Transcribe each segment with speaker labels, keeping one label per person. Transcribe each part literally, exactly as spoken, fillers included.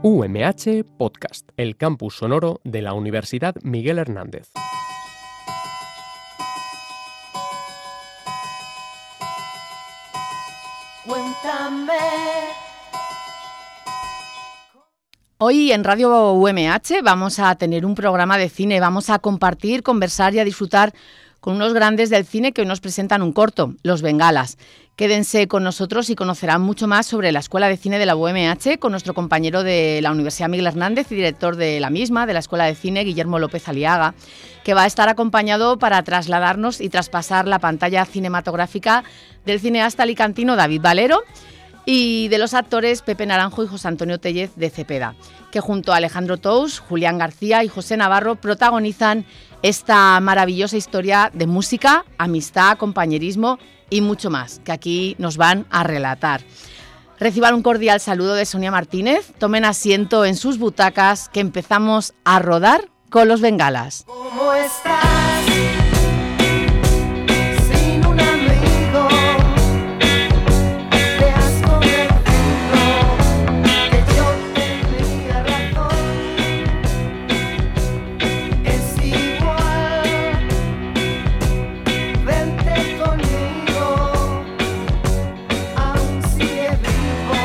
Speaker 1: U M H Podcast, el campus sonoro de la Universidad Miguel Hernández.
Speaker 2: Cuéntame.
Speaker 3: Hoy en Radio U M H vamos a tener un programa de cine, vamos a compartir, conversar y a disfrutar con unos grandes del cine que hoy nos presentan un corto, Los Bengalas. Quédense con nosotros y conocerán mucho más sobre la Escuela de Cine de la U M H con nuestro compañero de la Universidad Miguel Hernández y director de la misma, de la Escuela de Cine, Guillermo López Aliaga, que va a estar acompañado para trasladarnos y traspasar la pantalla cinematográfica del cineasta alicantino David Valero y de los actores Pepe Naranjo y José Antonio Tellez de Cepeda, que junto a Alejandro Tous, Julián García y José Navarro protagonizan esta maravillosa historia de música, amistad, compañerismo y mucho más, que aquí nos van a relatar. Reciban un cordial saludo de Sonia Martínez, tomen asiento en sus butacas, que empezamos a rodar con Los Bengalas.
Speaker 2: ¿Cómo estás? Sin un amigo, te has convencido que yo tenía razón. Es igual, vente conmigo, aún sigue vivo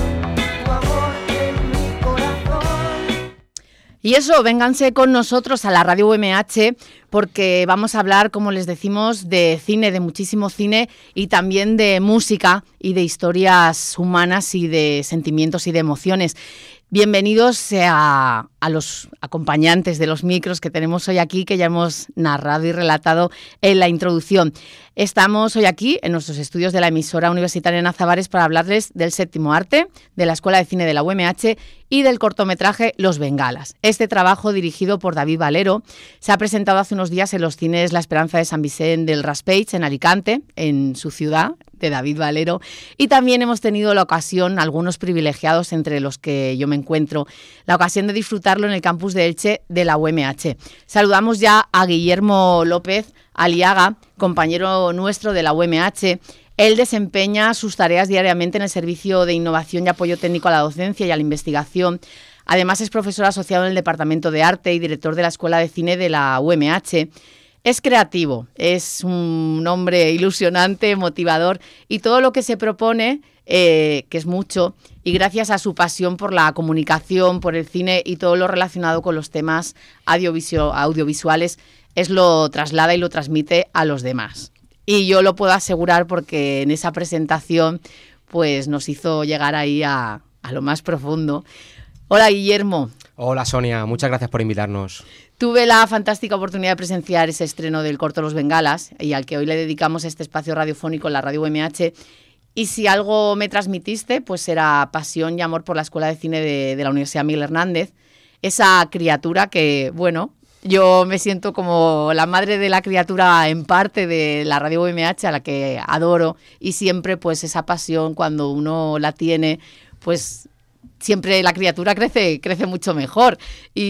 Speaker 2: tu amor en mi corazón.
Speaker 3: Y eso, vénganse con nosotros a la Radio U M H porque vamos a hablar, como les decimos, de cine, de muchísimo cine y también de música y de historias humanas y de sentimientos y de emociones. Bienvenidos a, a los acompañantes de los micros que tenemos hoy aquí, que ya hemos narrado y relatado en la introducción. Estamos hoy aquí en nuestros estudios de la emisora universitaria Nazabares para hablarles del séptimo arte, de la Escuela de Cine de la U M H y del cortometraje Los Bengalas. Este trabajo, dirigido por David Valero, se ha presentado hace unos días en los cines La Esperanza de San Vicente del Raspeig, en Alicante, en su ciudad, de David Valero, y también hemos tenido la ocasión, algunos privilegiados entre los que yo me encuentro, la ocasión de disfrutarlo en el campus de Elche de la U M H. Saludamos ya a Guillermo López Aliaga, compañero nuestro de la U M H. Él desempeña sus tareas diariamente en el Servicio de Innovación y Apoyo Técnico a la Docencia y a la Investigación. Además, es profesor asociado en el Departamento de Arte y director de la Escuela de Cine de la U M H. Es creativo, es un hombre ilusionante, motivador y todo lo que se propone, eh, que es mucho, y gracias a su pasión por la comunicación, por el cine y todo lo relacionado con los temas audiovisual, audiovisuales, es lo traslada y lo transmite a los demás. Y yo lo puedo asegurar porque en esa presentación pues nos hizo llegar ahí a, a lo más profundo. Hola, Guillermo.
Speaker 4: Hola, Sonia, muchas gracias por invitarnos.
Speaker 3: Tuve la fantástica oportunidad de presenciar ese estreno del corto Los Bengalas y al que hoy le dedicamos este espacio radiofónico en la Radio U M H. Y si algo me transmitiste, pues era pasión y amor por la Escuela de Cine de, de la Universidad Miguel Hernández. Esa criatura que, bueno, yo me siento como la madre de la criatura en parte de la Radio U M H, a la que adoro. Y siempre pues esa pasión, cuando uno la tiene, pues siempre la criatura crece, crece mucho mejor.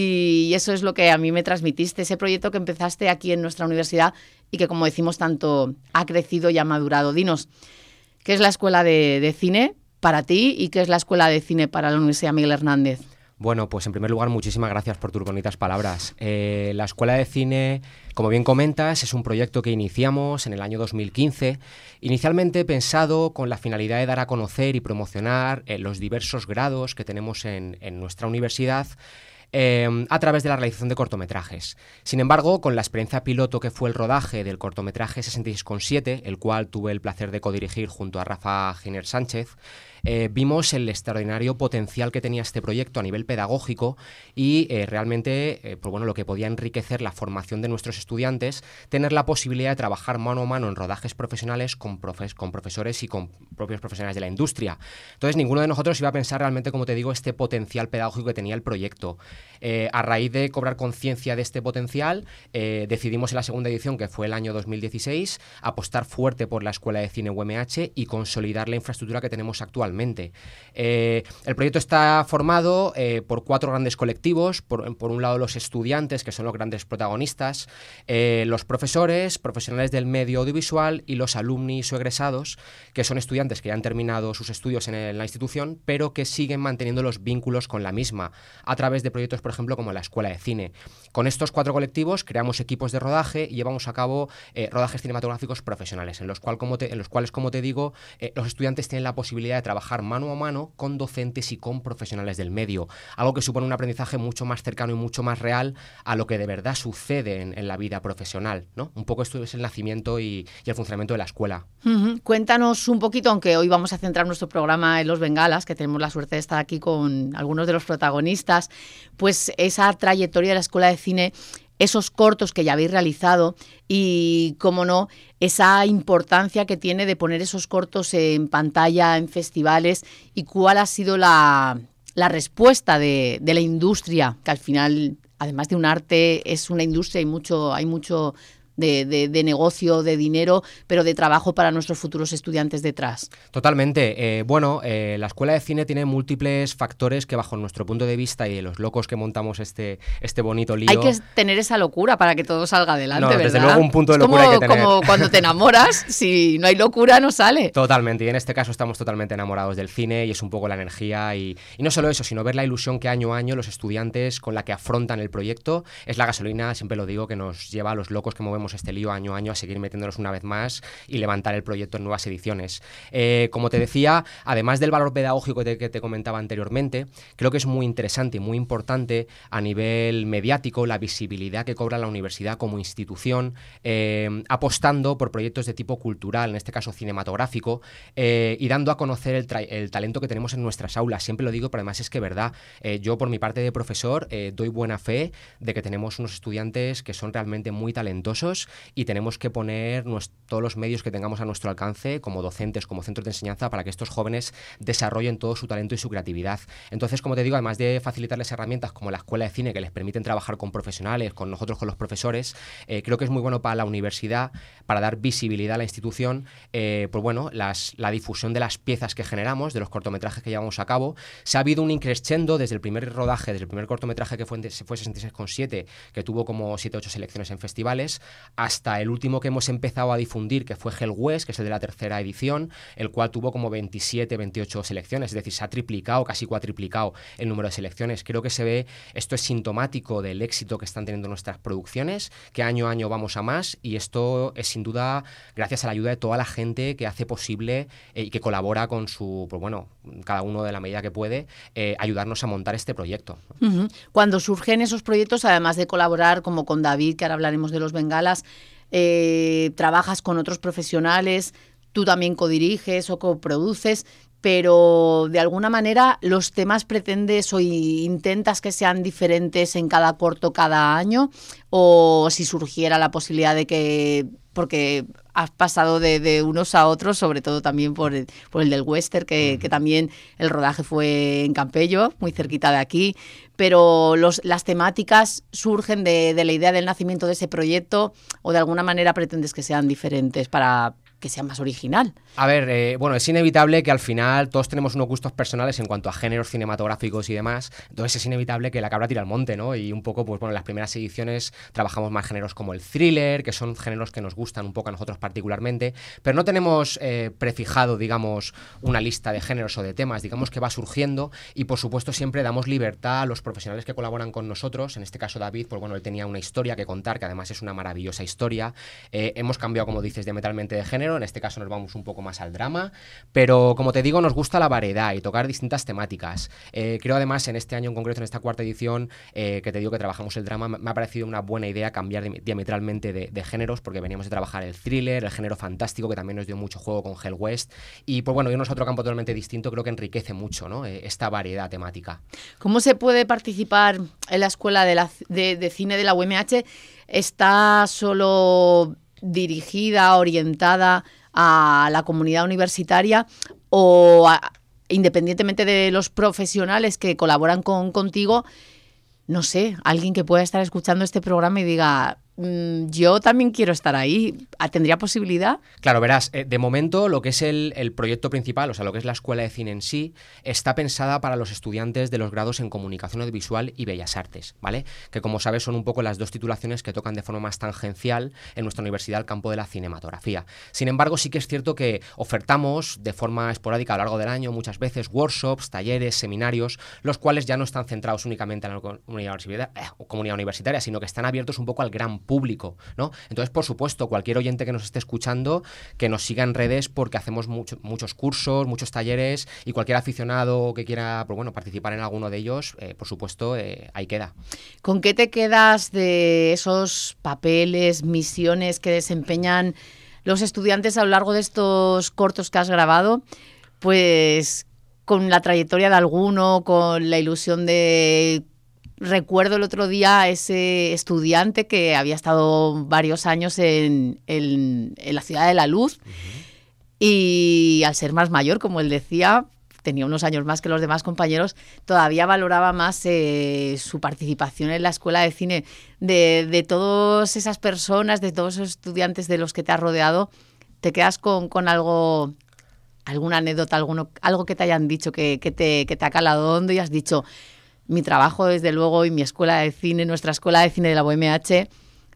Speaker 3: Y eso es lo que a mí me transmitiste, ese proyecto que empezaste aquí en nuestra universidad y que, como decimos, tanto ha crecido y ha madurado. Dinos, ¿qué es la Escuela de, de Cine para ti y qué es la Escuela de Cine para la Universidad Miguel Hernández?
Speaker 4: Bueno, pues en primer lugar, muchísimas gracias por tus bonitas palabras. Eh, la Escuela de Cine, como bien comentas, es un proyecto que iniciamos en el año dos mil quince, inicialmente pensado con la finalidad de dar a conocer y promocionar eh, los diversos grados que tenemos en, en nuestra universidad, Eh, a través de la realización de cortometrajes. Sin embargo, con la experiencia piloto que fue el rodaje del cortometraje sesenta y seis coma siete, el cual tuve el placer de codirigir junto a Rafa Giner Sánchez, eh, vimos el extraordinario potencial que tenía este proyecto a nivel pedagógico y eh, realmente eh, pues bueno, lo que podía enriquecer la formación de nuestros estudiantes, tener la posibilidad de trabajar mano a mano en rodajes profesionales con, profes, con profesores y con propios profesionales de la industria. Entonces, ninguno de nosotros iba a pensar realmente, como te digo, este potencial pedagógico que tenía el proyecto. Eh, a raíz de cobrar conciencia de este potencial, eh, decidimos en la segunda edición, que fue el año dos mil dieciséis, apostar fuerte por la Escuela de Cine U M H y consolidar la infraestructura que tenemos actualmente. Eh, el proyecto está formado eh, por cuatro grandes colectivos. Por, por un lado, los estudiantes, que son los grandes protagonistas, eh, los profesores, profesionales del medio audiovisual y los alumnis o egresados, que son estudiantes que ya han terminado sus estudios en, el, en la institución, pero que siguen manteniendo los vínculos con la misma, a través de proyectos, por ejemplo, como la Escuela de Cine. Con estos cuatro colectivos creamos equipos de rodaje y llevamos a cabo eh, rodajes cinematográficos profesionales, en los, cual, como te, en los cuales, como te digo, eh, los estudiantes tienen la posibilidad de trabajar mano a mano con docentes y con profesionales del medio, algo que supone un aprendizaje mucho más cercano y mucho más real a lo que de verdad sucede en, en la vida profesional, ¿no? Un poco esto es el nacimiento y, y el funcionamiento de la escuela.
Speaker 3: Uh-huh. Cuéntanos un poquito, aunque hoy vamos a centrar nuestro programa en Los Bengalas, que tenemos la suerte de estar aquí con algunos de los protagonistas, pues esa trayectoria de la Escuela de Cine, esos cortos que ya habéis realizado y, cómo no, esa importancia que tiene de poner esos cortos en pantalla, en festivales, y cuál ha sido la, la respuesta de, de la industria, que al final, además de un arte, es una industria y mucho, hay mucho de, de, de negocio, de dinero, pero de trabajo para nuestros futuros estudiantes detrás.
Speaker 4: Totalmente. Eh, bueno, eh, la Escuela de Cine tiene múltiples factores que, bajo nuestro punto de vista y de los locos que montamos este, este bonito lío...
Speaker 3: Hay que tener esa locura para que todo salga adelante,
Speaker 4: no,
Speaker 3: ¿verdad?
Speaker 4: Desde luego un punto de
Speaker 3: es
Speaker 4: locura
Speaker 3: como,
Speaker 4: hay que tener.
Speaker 3: como cuando te enamoras, si no hay locura no sale.
Speaker 4: Totalmente, y en este caso estamos totalmente enamorados del cine y es un poco la energía y, y no solo eso, sino ver la ilusión que año a año los estudiantes con la que afrontan el proyecto es la gasolina, siempre lo digo, que nos lleva a los locos que movemos este lío año a año a seguir metiéndonos una vez más y levantar el proyecto en nuevas ediciones. Eh, como te decía, además del valor pedagógico que te, que te comentaba anteriormente, creo que es muy interesante y muy importante a nivel mediático la visibilidad que cobra la universidad como institución, eh, apostando por proyectos de tipo cultural, en este caso cinematográfico, eh, y dando a conocer el, tra- el talento que tenemos en nuestras aulas. Siempre lo digo, pero además es que verdad, eh, yo por mi parte de profesor eh, doy buena fe de que tenemos unos estudiantes que son realmente muy talentosos y tenemos que poner nuestro, todos los medios que tengamos a nuestro alcance como docentes, como centros de enseñanza, para que estos jóvenes desarrollen todo su talento y su creatividad. Entonces, como te digo, además de facilitarles herramientas como la Escuela de Cine que les permiten trabajar con profesionales, con nosotros, con los profesores, eh, creo que es muy bueno para la universidad, para dar visibilidad a la institución, eh, pues bueno, las, la difusión de las piezas que generamos, de los cortometrajes que llevamos a cabo. Se ha habido un increscendo desde el primer rodaje, desde el primer cortometraje que fue, fue sesenta y seis coma siete, que tuvo como siete ocho selecciones en festivales, hasta el último que hemos empezado a difundir, que fue Hell West, que es el de la tercera edición, el cual tuvo como veintisiete, veintiocho selecciones, es decir, se ha triplicado, casi cuatriplicado el número de selecciones. Creo que se ve, esto es sintomático del éxito que están teniendo nuestras producciones, que año a año vamos a más, y esto es sin duda gracias a la ayuda de toda la gente que hace posible eh, y que colabora con su, pues bueno, cada uno de la medida que puede, eh, ayudarnos a montar este proyecto.
Speaker 3: Uh-huh. Cuando surgen esos proyectos, además de colaborar como con David, que ahora hablaremos de Los Bengalas, eh, trabajas con otros profesionales, tú también codiriges o coproduces, pero de alguna manera los temas pretendes o intentas que sean diferentes en cada corto cada año, o si surgiera la posibilidad de que, porque has pasado de, de unos a otros, sobre todo también por el, por el del western, que, uh-huh. que también el rodaje fue en Campello, muy cerquita de aquí, pero los, las temáticas surgen de, de la idea del nacimiento de ese proyecto, o de alguna manera pretendes que sean diferentes para que sea más original.
Speaker 4: A ver, eh, bueno, es inevitable que al final todos tenemos unos gustos personales en cuanto a géneros cinematográficos y demás, entonces es inevitable que la cabra tira al monte, ¿no? Y un poco, pues bueno, en las primeras ediciones trabajamos más géneros como el thriller, que son géneros que nos gustan un poco a nosotros particularmente, pero no tenemos eh, prefijado, digamos, una lista de géneros o de temas, digamos que va surgiendo, y por supuesto siempre damos libertad a los profesionales que colaboran con nosotros. En este caso David, pues bueno, él tenía una historia que contar, que además es una maravillosa historia. Eh, hemos cambiado, como dices, diametralmente de género. En este caso nos vamos un poco más al drama, pero como te digo, nos gusta la variedad y tocar distintas temáticas. Eh, creo además en este año en concreto, en esta cuarta edición, eh, que te digo que trabajamos el drama, me ha parecido una buena idea cambiar de, diametralmente de, de géneros, porque veníamos de trabajar el thriller, el género fantástico, que también nos dio mucho juego con Hell West, y pues bueno, irnos a otro campo totalmente distinto creo que enriquece mucho, ¿no? eh, esta variedad temática.
Speaker 3: ¿Cómo se puede participar en la Escuela de, la, de, de Cine de la U M H? ¿Está solo dirigida, orientada a la comunidad universitaria, o a, independientemente de los profesionales que colaboran con contigo, no sé, alguien que pueda estar escuchando este programa y diga, mmm, yo también quiero estar ahí, ¿tendría posibilidad?
Speaker 4: Claro, verás, eh, de momento lo que es el, el proyecto principal, o sea, lo que es la Escuela de Cine en sí, está pensada para los estudiantes de los grados en Comunicación Audiovisual y Bellas Artes, ¿vale? Que como sabes son un poco las dos titulaciones que tocan de forma más tangencial en nuestra universidad el campo de la cinematografía. Sin embargo, sí que es cierto que ofertamos de forma esporádica a lo largo del año muchas veces workshops, talleres, seminarios, los cuales ya no están centrados únicamente en la comunidad universitaria, eh, comunidad universitaria, sino que están abiertos un poco al gran público, ¿no? Entonces, por supuesto, cualquier oyente que nos esté escuchando, que nos siga en redes porque hacemos mucho, muchos cursos, muchos talleres, y cualquier aficionado que quiera, pues bueno, participar en alguno de ellos, eh, por supuesto, eh, ahí queda.
Speaker 3: ¿Con qué te quedas de esos papeles, misiones que desempeñan los estudiantes a lo largo de estos cortos que has grabado? Pues con la trayectoria de alguno, con la ilusión de... Recuerdo el otro día a ese estudiante que había estado varios años en, en, en la Ciudad de la Luz, uh-huh. Y al ser más mayor, como él decía, tenía unos años más que los demás compañeros, todavía valoraba más eh, su participación en la Escuela de Cine. De, de todas esas personas, de todos esos estudiantes de los que te has rodeado, ¿te quedas con, con algo, alguna anécdota, alguno, algo que te hayan dicho, que, que, te, que te ha calado hondo y has dicho... Mi trabajo, desde luego, y mi escuela de cine, nuestra escuela de cine de la U M H,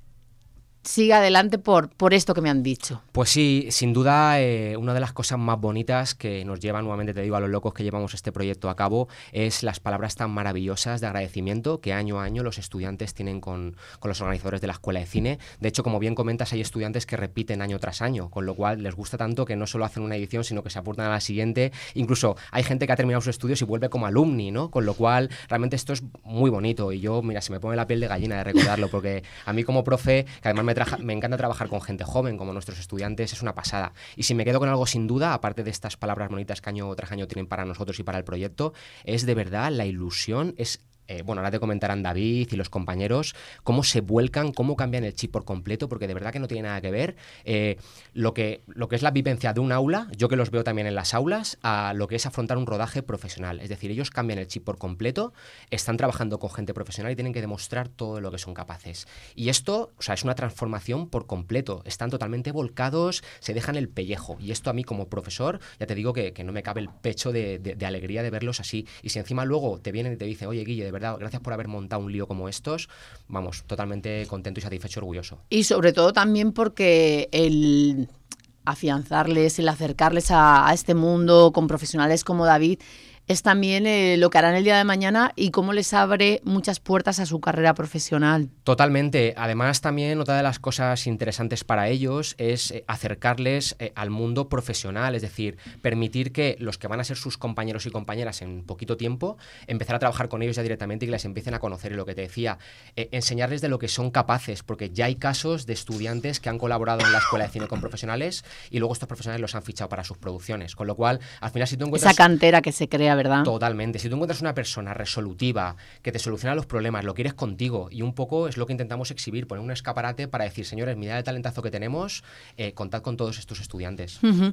Speaker 3: sigue adelante por, por esto que me han dicho?
Speaker 4: Pues sí, sin duda, eh, una de las cosas más bonitas que nos llevan, nuevamente te digo, a los locos que llevamos este proyecto a cabo, es las palabras tan maravillosas de agradecimiento que año a año los estudiantes tienen con, con los organizadores de la Escuela de Cine. De hecho, como bien comentas, hay estudiantes que repiten año tras año, con lo cual les gusta tanto que no solo hacen una edición, sino que se apuntan a la siguiente. Incluso hay gente que ha terminado sus estudios y vuelve como alumni, ¿no? Con lo cual, realmente esto es muy bonito, y yo, mira, se me pone la piel de gallina de recordarlo, porque a mí como profe, que además me, traja, me encanta trabajar con gente joven como nuestros estudiantes, es una pasada. Y si me quedo con algo sin duda, aparte de estas palabras bonitas que año tras año tienen para nosotros y para el proyecto, es de verdad la ilusión, es... Eh, bueno, ahora te comentarán David y los compañeros cómo se vuelcan, cómo cambian el chip por completo, porque de verdad que no tiene nada que ver eh, lo que, lo que es la vivencia de un aula, yo que los veo también en las aulas, a lo que es afrontar un rodaje profesional. Es decir, ellos cambian el chip por completo, están trabajando con gente profesional y tienen que demostrar todo lo que son capaces. Y esto, o sea, es una transformación por completo. Están totalmente volcados, se dejan el pellejo. Y esto a mí como profesor, ya te digo que, que no me cabe el pecho de, de, de alegría de verlos así. Y si encima luego te vienen y te dicen, oye, Guille, de verdad, gracias por haber montado un lío como estos, vamos, totalmente contento y satisfecho, orgulloso.
Speaker 3: Y sobre todo también porque el afianzarles, el acercarles a, a este mundo con profesionales como David, es también eh, lo que harán el día de mañana y cómo les abre muchas puertas a su carrera profesional.
Speaker 4: Totalmente. Además, también otra de las cosas interesantes para ellos es eh, acercarles eh, al mundo profesional, es decir, permitir que los que van a ser sus compañeros y compañeras en poquito tiempo, empezar a trabajar con ellos ya directamente y que les empiecen a conocer. Y lo que te decía, eh, enseñarles de lo que son capaces, porque ya hay casos de estudiantes que han colaborado en la Escuela de Cine con profesionales y luego estos profesionales los han fichado para sus producciones. Con lo cual, al final, si tú encuentras...
Speaker 3: Esa cantera que se crea, ¿verdad?
Speaker 4: Totalmente. Si tú encuentras una persona resolutiva, que te soluciona los problemas, lo quieres contigo, y un poco es lo que intentamos exhibir, poner un escaparate para decir, señores, mirad el talentazo que tenemos, eh, contad con todos estos estudiantes.
Speaker 3: Uh-huh.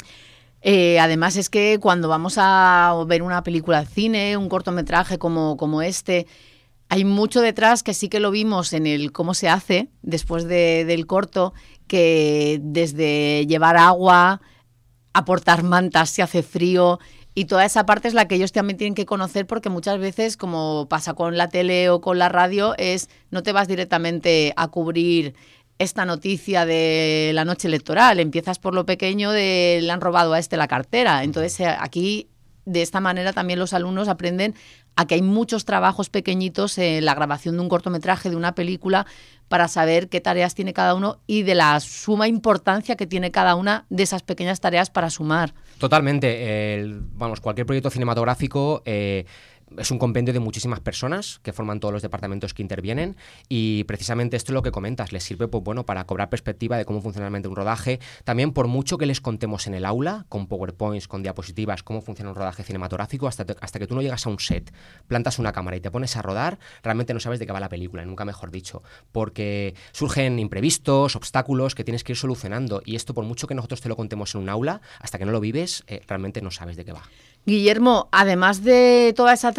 Speaker 3: Eh, además es que cuando vamos a ver una película de cine, un cortometraje como, como este, hay mucho detrás que sí que lo vimos en el cómo se hace después de, del corto, que desde llevar agua, aportar mantas si hace frío... Y toda esa parte es la que ellos también tienen que conocer, porque muchas veces, como pasa con la tele o con la radio, es no te vas directamente a cubrir esta noticia de la noche electoral. Empiezas por lo pequeño de le han robado a este la cartera. Entonces aquí, de esta manera, también los alumnos aprenden a que hay muchos trabajos pequeñitos en la grabación de un cortometraje, de una película, para saber qué tareas tiene cada uno y de la suma importancia que tiene cada una de esas pequeñas tareas para sumar.
Speaker 4: Totalmente. El, vamos, cualquier proyecto cinematográfico... Eh, es un compendio de muchísimas personas que forman todos los departamentos que intervienen, y precisamente esto es lo que comentas, les sirve pues, bueno, para cobrar perspectiva de cómo funciona realmente un rodaje. También, por mucho que les contemos en el aula, con PowerPoints, con diapositivas, cómo funciona un rodaje cinematográfico, hasta, te, hasta que tú no llegas a un set, plantas una cámara y te pones a rodar, realmente no sabes de qué va la película, nunca mejor dicho, porque surgen imprevistos, obstáculos que tienes que ir solucionando, y esto, por mucho que nosotros te lo contemos en un aula, hasta que no lo vives, eh, realmente no sabes de qué va.
Speaker 3: Guillermo, además de toda esa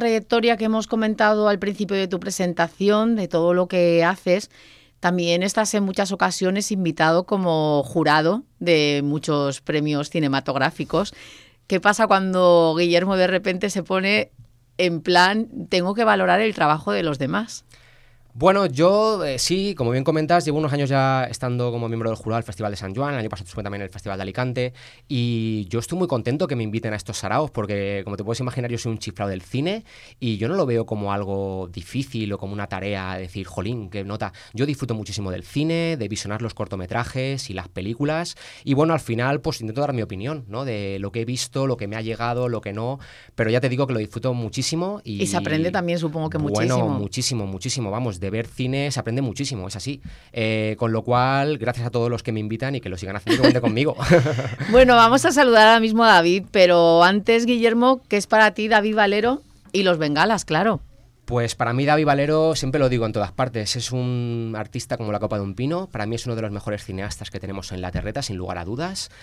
Speaker 3: trayectoria que hemos comentado al principio de tu presentación, de todo lo que haces, también estás en muchas ocasiones invitado como jurado de muchos premios cinematográficos. ¿Qué pasa cuando Guillermo de repente se pone en plan, tengo que valorar el trabajo de los demás?
Speaker 4: Bueno, yo eh, sí, como bien comentas, llevo unos años ya estando como miembro del jurado del Festival de San Joan, el año pasado estuve también en el Festival de Alicante, y yo estoy muy contento que me inviten a estos saraos, porque como te puedes imaginar yo soy un chiflado del cine y yo no lo veo como algo difícil o como una tarea, decir, jolín, qué nota. Yo disfruto muchísimo del cine, de visionar los cortometrajes y las películas, y bueno, al final pues intento dar mi opinión, ¿no? De lo que he visto, lo que me ha llegado, lo que no, pero ya te digo que lo disfruto muchísimo. Y,
Speaker 3: y se aprende también, supongo que
Speaker 4: bueno,
Speaker 3: muchísimo.
Speaker 4: Bueno, muchísimo, muchísimo, vamos, de ver cine se aprende muchísimo, es así. Eh, con lo cual, gracias a todos los que me invitan y que lo sigan haciendo conmigo.
Speaker 3: Bueno, vamos a saludar ahora mismo a David, pero antes, Guillermo, ¿qué es para ti David Valero y los Bengalas, claro?
Speaker 4: Pues para mí David Valero, siempre lo digo en todas partes, es un artista como la copa de un pino. Para mí es uno de los mejores cineastas que tenemos en la terreta, sin lugar a dudas,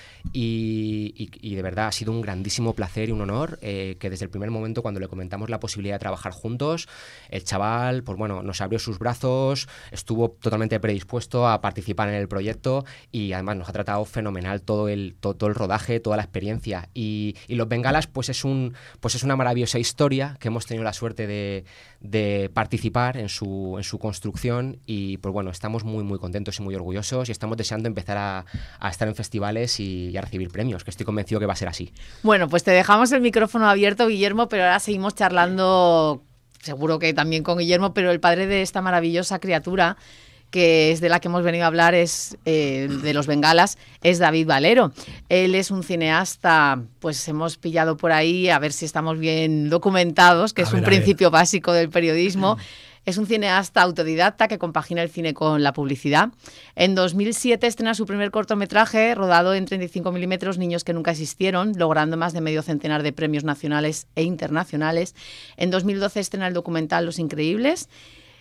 Speaker 4: y, y, y de verdad ha sido un grandísimo placer y un honor eh, que desde el primer momento, cuando le comentamos la posibilidad de trabajar juntos, el chaval pues bueno, nos abrió sus brazos, estuvo totalmente predispuesto a participar en el proyecto y además nos ha tratado fenomenal todo el, todo, todo el rodaje, toda la experiencia. Y, y Los Bengalas pues es, un, pues es una maravillosa historia que hemos tenido la suerte de de participar en su, en su construcción y pues bueno, estamos muy muy contentos y muy orgullosos y estamos deseando empezar a, a estar en festivales y, y a recibir premios, que estoy convencido que va a ser así.
Speaker 3: Bueno, pues te dejamos el micrófono abierto, Guillermo, pero ahora seguimos charlando, seguro que también con Guillermo, pero el padre de esta maravillosa criatura, que es de la que hemos venido a hablar, es eh, de los Bengalas, es David Valero. Él es un cineasta, pues hemos pillado por ahí, a ver si estamos bien documentados, que a es ver, un principio básico del periodismo. Es un cineasta autodidacta que compagina el cine con la publicidad. En dos mil siete estrena su primer cortometraje, rodado en treinta y cinco milímetros, Niños que nunca existieron, logrando más de medio centenar de premios nacionales e internacionales. En dos mil doce estrena el documental Los Increíbles.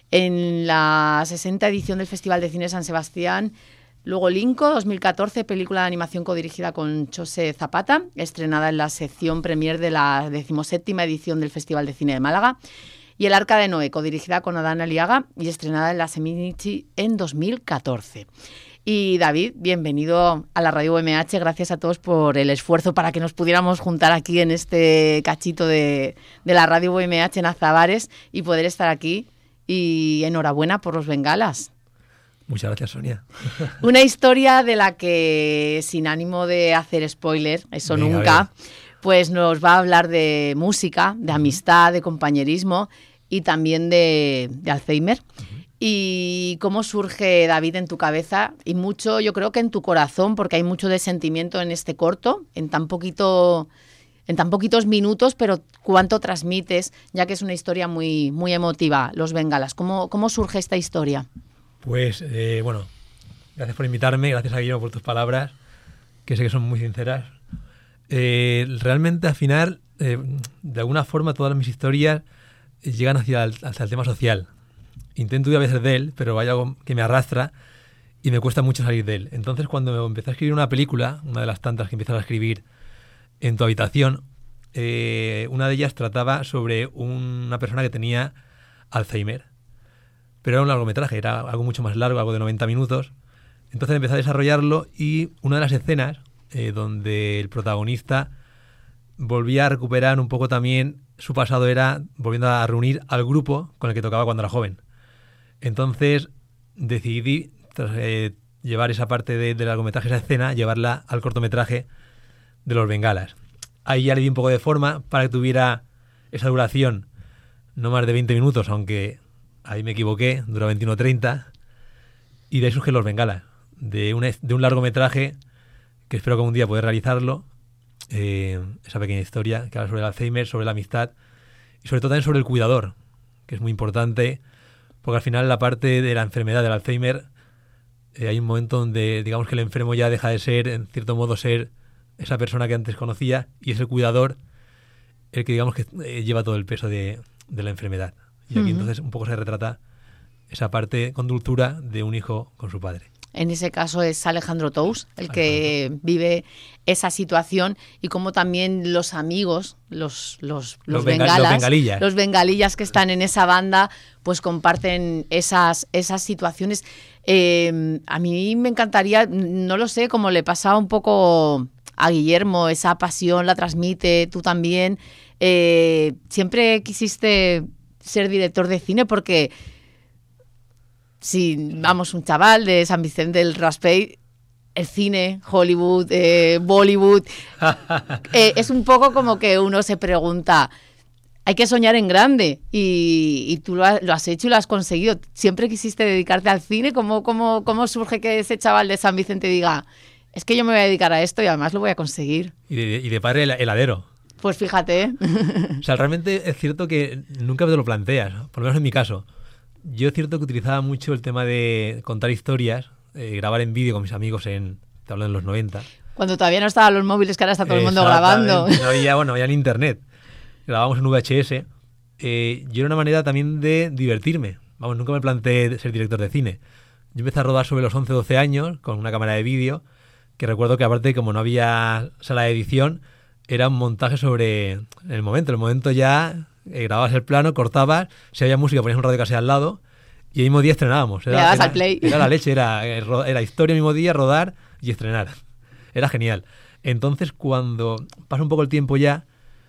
Speaker 3: En la sesenta edición del Festival de Cine San Sebastián, luego Linco, dos mil catorce, película de animación codirigida con Chose Zapata, estrenada en la sección premier de la decimoséptima edición del Festival de Cine de Málaga, y El Arca de Noé, codirigida con Adán Aliaga y estrenada en la Seminichi en dos mil catorce. Y David, bienvenido a la Radio U M H, gracias a todos por el esfuerzo para que nos pudiéramos juntar aquí en este cachito de, de la Radio U M H en Azabares y poder estar aquí. Y enhorabuena por los Bengalas.
Speaker 5: Muchas gracias, Sonia.
Speaker 3: Una historia de la que, sin ánimo de hacer spoiler, eso Venga, nunca, pues nos va a hablar de música, de amistad, de compañerismo y también de, de Alzheimer. Uh-huh. Y cómo surge, David, en tu cabeza y mucho, yo creo que en tu corazón, porque hay mucho de sentimiento en este corto, en tan poquito... en tan poquitos minutos, pero cuánto transmites, ya que es una historia muy, muy emotiva, Los Bengalas. ¿Cómo, cómo surge esta historia?
Speaker 5: Pues, eh, bueno, gracias por invitarme, gracias a Guillermo por tus palabras, que sé que son muy sinceras. Eh, realmente, al final, eh, de alguna forma, todas mis historias llegan hacia el, hacia el tema social. Intento ir a veces de él, pero hay algo que me arrastra y me cuesta mucho salir de él. Entonces, cuando empecé a escribir una película, una de las tantas que empiezas a escribir en tu habitación, eh, una de ellas trataba sobre una persona que tenía Alzheimer, pero era un largometraje, era algo mucho más largo, algo de noventa minutos. Entonces empecé a desarrollarlo y una de las escenas eh, donde el protagonista volvía a recuperar un poco también su pasado era volviendo a reunir al grupo con el que tocaba cuando era joven. Entonces decidí tras, eh, llevar esa parte de, del largometraje, esa escena, llevarla al cortometraje de Los Bengalas. Ahí ya le di un poco de forma para que tuviera esa duración, no más de veinte minutos, aunque ahí me equivoqué, dura veintiuno treinta, y de ahí surge Los Bengalas, de un, de un largometraje que espero que un día poder realizarlo, eh, esa pequeña historia que habla sobre el Alzheimer, sobre la amistad y sobre todo también sobre el cuidador, que es muy importante, porque al final la parte de la enfermedad del Alzheimer, eh, hay un momento donde digamos que el enfermo ya deja de ser, en cierto modo, ser esa persona que antes conocía y es el cuidador el que digamos que eh, lleva todo el peso de, de la enfermedad. Y aquí uh-huh. entonces un poco se retrata esa parte con dulzura de un hijo con su padre.
Speaker 3: en ese caso es Alejandro Tous, el que vive esa situación, y como también los amigos, los, los, los,
Speaker 5: Los benga-
Speaker 3: bengalas,
Speaker 5: los bengalillas.
Speaker 3: los bengalillas que están en esa banda, pues comparten esas, esas situaciones. Eh, a mí me encantaría, no lo sé, como le pasaba un poco a Guillermo, esa pasión la transmite, tú también. Eh, siempre quisiste ser director de cine porque si vamos, un chaval de San Vicente del Raspeig, el cine, Hollywood, eh, Bollywood, eh, es un poco como que uno se pregunta, hay que soñar en grande, y, y tú lo, ha, lo has hecho y lo has conseguido. ¿Siempre quisiste dedicarte al cine? ¿Cómo, cómo, cómo surge que ese chaval de San Vicente diga, es que yo me voy a dedicar a esto y además lo voy a conseguir?
Speaker 5: Y de, y de padre hel- heladero.
Speaker 3: Pues fíjate, ¿eh?
Speaker 5: O sea, realmente es cierto que nunca te lo planteas, ¿no? Por lo menos en mi caso. Yo es cierto que utilizaba mucho el tema de contar historias, eh, grabar en vídeo con mis amigos en, te hablo en los noventa.
Speaker 3: Cuando todavía no estaban los móviles, que ahora está todo el mundo
Speaker 5: Exactamente.
Speaker 3: grabando.
Speaker 5: No había, bueno, no había en internet. Grabábamos en V H S. Eh, yo era una manera también de divertirme. Vamos, nunca me planteé ser director de cine. Yo empecé a rodar sobre los once doce años con una cámara de vídeo, que recuerdo que aparte, como no había sala de edición, era un montaje sobre el momento. El momento ya eh, grababas el plano, cortabas, si había música ponías un radio casero al lado y el mismo día estrenábamos.
Speaker 3: Le dabas
Speaker 5: era,
Speaker 3: al play.
Speaker 5: Era la leche, era, era historia el mismo día, rodar y estrenar. Era genial. Entonces, cuando pasa un poco el tiempo ya,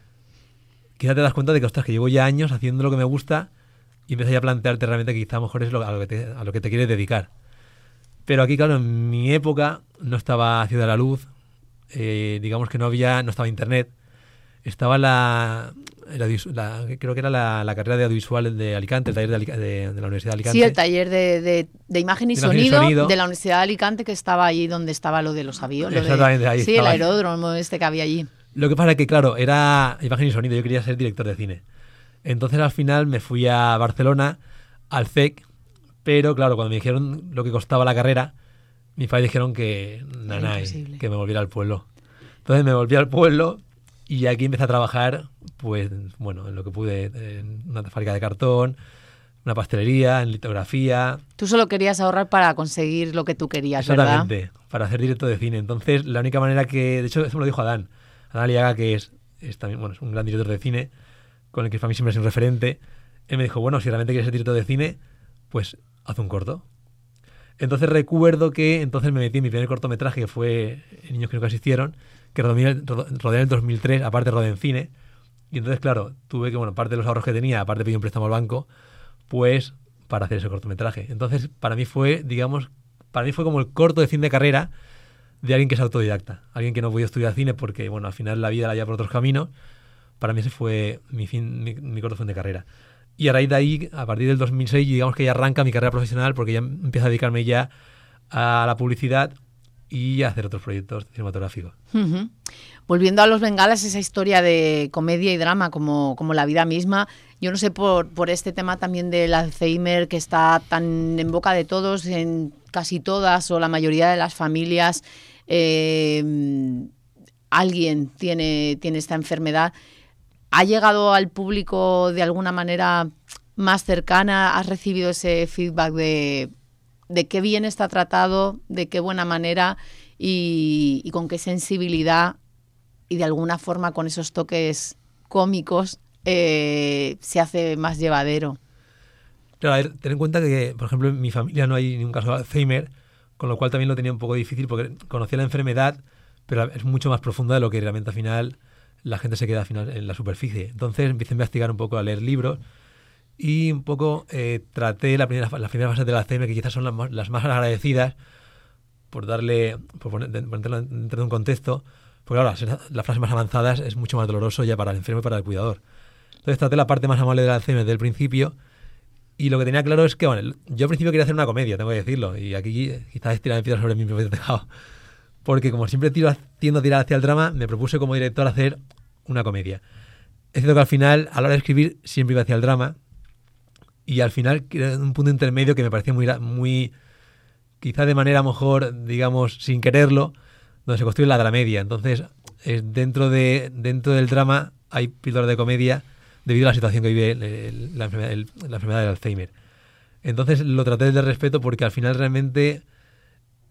Speaker 5: quizá te das cuenta de que, ostras, que llevo ya años haciendo lo que me gusta y empiezas ya a plantearte realmente que quizá a lo mejor es lo, a, lo que te, a lo que te quieres dedicar. Pero aquí, claro, en mi época no estaba Ciudad de la Luz, eh, digamos que no había, no estaba internet, estaba la, la, la creo que era la, la carrera de audiovisual de Alicante, el taller de, Alica- de, de la Universidad de Alicante.
Speaker 3: Sí, el taller de, de, de imagen y
Speaker 5: De imagen y
Speaker 3: sonido,
Speaker 5: sonido.
Speaker 3: de la Universidad de Alicante, que estaba allí donde estaba lo de los aviones. lo de-
Speaker 5: Exactamente, ahí
Speaker 3: Sí,
Speaker 5: estaba.
Speaker 3: el aeródromo este que había allí.
Speaker 5: Lo que pasa es que, claro, era imagen y sonido, yo quería ser director de cine. Entonces, al final, me fui a Barcelona, al C E C, pero, claro, cuando me dijeron lo que costaba la carrera, mis padres dijeron que, nanay,
Speaker 3: imposible.
Speaker 5: que me volviera al pueblo. Entonces, me volví al pueblo y aquí empecé a trabajar, pues, bueno, en lo que pude, en una fábrica de cartón, una pastelería, en litografía.
Speaker 3: Tú solo querías ahorrar para conseguir lo que tú querías, ¿verdad?
Speaker 5: Exactamente, para hacer directo de cine. Entonces, la única manera que... De hecho, eso me lo dijo Adán. Adán Aliaga, que es, es también, bueno, es un gran director de cine, con el que para mí siempre es un referente. Él me dijo, bueno, si realmente quieres ser director de cine, pues haz un corto. Entonces recuerdo que entonces me metí en mi primer cortometraje, que fue Niños que nunca existieron, que rodé, rodé en el dos mil tres, aparte rodé en cine. Y entonces, claro, tuve que, bueno, parte de los ahorros que tenía, aparte pedí un préstamo al banco, pues para hacer ese cortometraje. Entonces, para mí fue, digamos, para mí fue como el corto de fin de carrera de alguien que es autodidacta, alguien que no podía estudiar cine porque, bueno, al final la vida la lleva por otros caminos. Para mí ese fue mi fin, mi, mi corto fin de carrera. Y a raíz de ahí, a partir del dos mil seis, digamos que ya arranca mi carrera profesional porque ya empiezo a dedicarme ya a la publicidad y a hacer otros proyectos cinematográficos.
Speaker 3: Uh-huh. Volviendo a Los Bengalas, esa historia de comedia y drama como, como la vida misma, yo no sé, por, por este tema también del Alzheimer que está tan en boca de todos, en casi todas o la mayoría de las familias, eh, alguien tiene, tiene esta enfermedad. ¿Ha llegado al público de alguna manera más cercana? ¿Has recibido ese feedback de, de qué bien está tratado, de qué buena manera y, y con qué sensibilidad y de alguna forma con esos toques cómicos eh, se hace más llevadero?
Speaker 5: Claro, a ver, ten en cuenta que, por ejemplo, en mi familia no hay ningún caso de Alzheimer, con lo cual también lo tenía un poco difícil porque conocía la enfermedad, pero es mucho más profunda de lo que realmente al final la gente se queda al final en la superficie. Entonces empecé a investigar un poco, a leer libros y un poco eh, traté la primera, las primeras fases del Alzheimer, que quizás son las más, las más agradecidas, por darle, por poner, ponerlo dentro de un contexto, porque ahora las, las fases más avanzadas es mucho más doloroso ya para el enfermo y para el cuidador. Entonces traté la parte más amable del Alzheimer desde el principio y lo que tenía claro es que, bueno, yo al principio quería hacer una comedia, tengo que decirlo, y aquí quizás es tirar piedras sobre mi propio tejado, porque como siempre tiro, tiendo a tirar hacia el drama, me propuse como director hacer una comedia. Es cierto que al final, a la hora de escribir, siempre iba hacia el drama, y al final, un punto intermedio que me parecía muy, muy quizá de manera mejor, digamos, sin quererlo, donde se construye la dramedia. Entonces, es dentro, de, dentro del drama hay píldoras de comedia debido a la situación que vive el, el, la, enfermedad, el, la enfermedad del Alzheimer. Entonces, lo traté desde el respeto porque al final realmente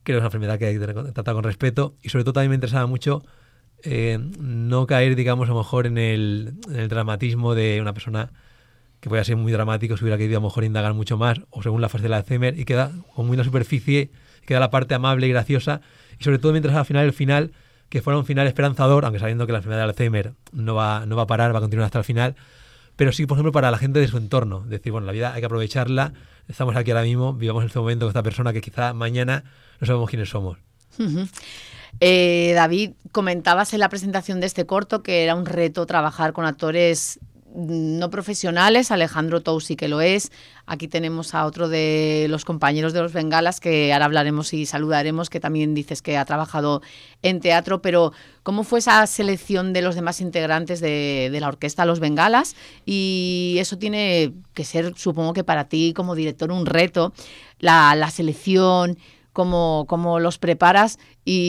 Speaker 5: creo que es una enfermedad que hay que tratar con respeto, y sobre todo también me interesaba mucho eh, no caer, digamos, a lo mejor en el, en el dramatismo de una persona que pueda ser muy dramático si hubiera querido a lo mejor indagar mucho más, o según la fase del Alzheimer, y queda como muy en la superficie, queda la parte amable y graciosa, y sobre todo me interesaba al final el final, que fuera un final esperanzador, aunque sabiendo que la enfermedad del Alzheimer no va, no va a parar, va a continuar hasta el final, pero sí, por ejemplo, para la gente de su entorno, decir, bueno, la vida hay que aprovecharla, estamos aquí ahora mismo, vivamos este momento con esta persona que quizá mañana no sabemos quiénes somos.
Speaker 3: Uh-huh. Eh, David, comentabas en la presentación de este corto que era un reto trabajar con actores no profesionales. Alejandro Tous sí que lo es. Aquí tenemos a otro de los compañeros de Los Bengalas, que ahora hablaremos y saludaremos, que también dices que ha trabajado en teatro, pero ¿cómo fue esa selección de los demás integrantes de, de la orquesta Los Bengalas? Y eso tiene que ser, supongo que para ti como director, un reto, la, la selección, cómo, cómo los preparas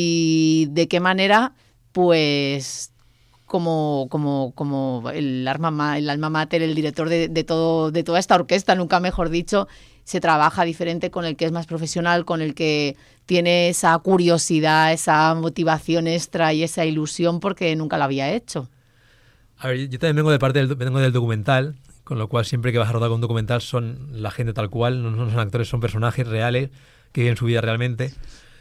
Speaker 3: y de qué manera, pues... como, como, como el, arma, el alma mater, el director de, de, todo, de toda esta orquesta, nunca mejor dicho, se trabaja diferente con el que es más profesional, con el que tiene esa curiosidad, esa motivación extra y esa ilusión porque nunca lo había hecho.
Speaker 5: A ver, yo también vengo de parte del, vengo del documental, con lo cual siempre que vas a rodar con un documental son la gente tal cual, no son actores, son personajes reales que viven su vida realmente.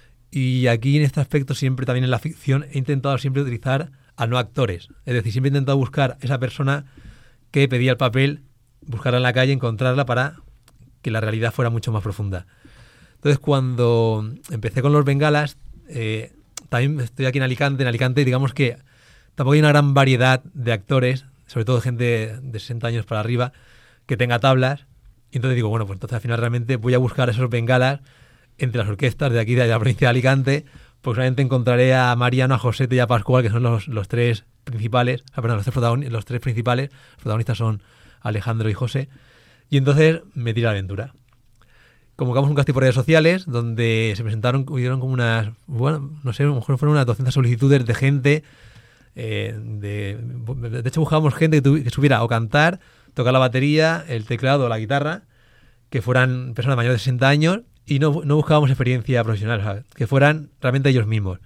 Speaker 5: Y aquí en este aspecto siempre también en la ficción he intentado siempre utilizar a no actores. Es decir, siempre he intentado buscar esa persona que pedía el papel, buscarla en la calle, encontrarla para que la realidad fuera mucho más profunda. Entonces, cuando empecé con Los Bengalas, eh, también estoy aquí en Alicante. En Alicante, digamos que tampoco hay una gran variedad de actores, sobre todo gente de sesenta años para arriba, que tenga tablas. Y entonces digo, bueno, pues entonces al final realmente voy a buscar a esos bengalas entre las orquestas de aquí, de la provincia de Alicante. Pues realmente encontraré a Mariano, a Josete y a Pascual, que son los, los tres principales, ah, perdón, los tres, protagon- los tres principales, los protagonistas son Alejandro y José, y entonces me tiré a la aventura. Convocamos un casting por redes sociales, donde se presentaron, hubieron como unas, bueno, no sé, a lo mejor fueron unas doscientas solicitudes de gente, eh, de, de hecho buscábamos gente que, tuvi- que supiera o cantar, tocar la batería, el teclado o la guitarra, que fueran personas mayores de sesenta años, y no, no buscábamos experiencia profesional, ¿sabes? Que fueran realmente ellos mismos.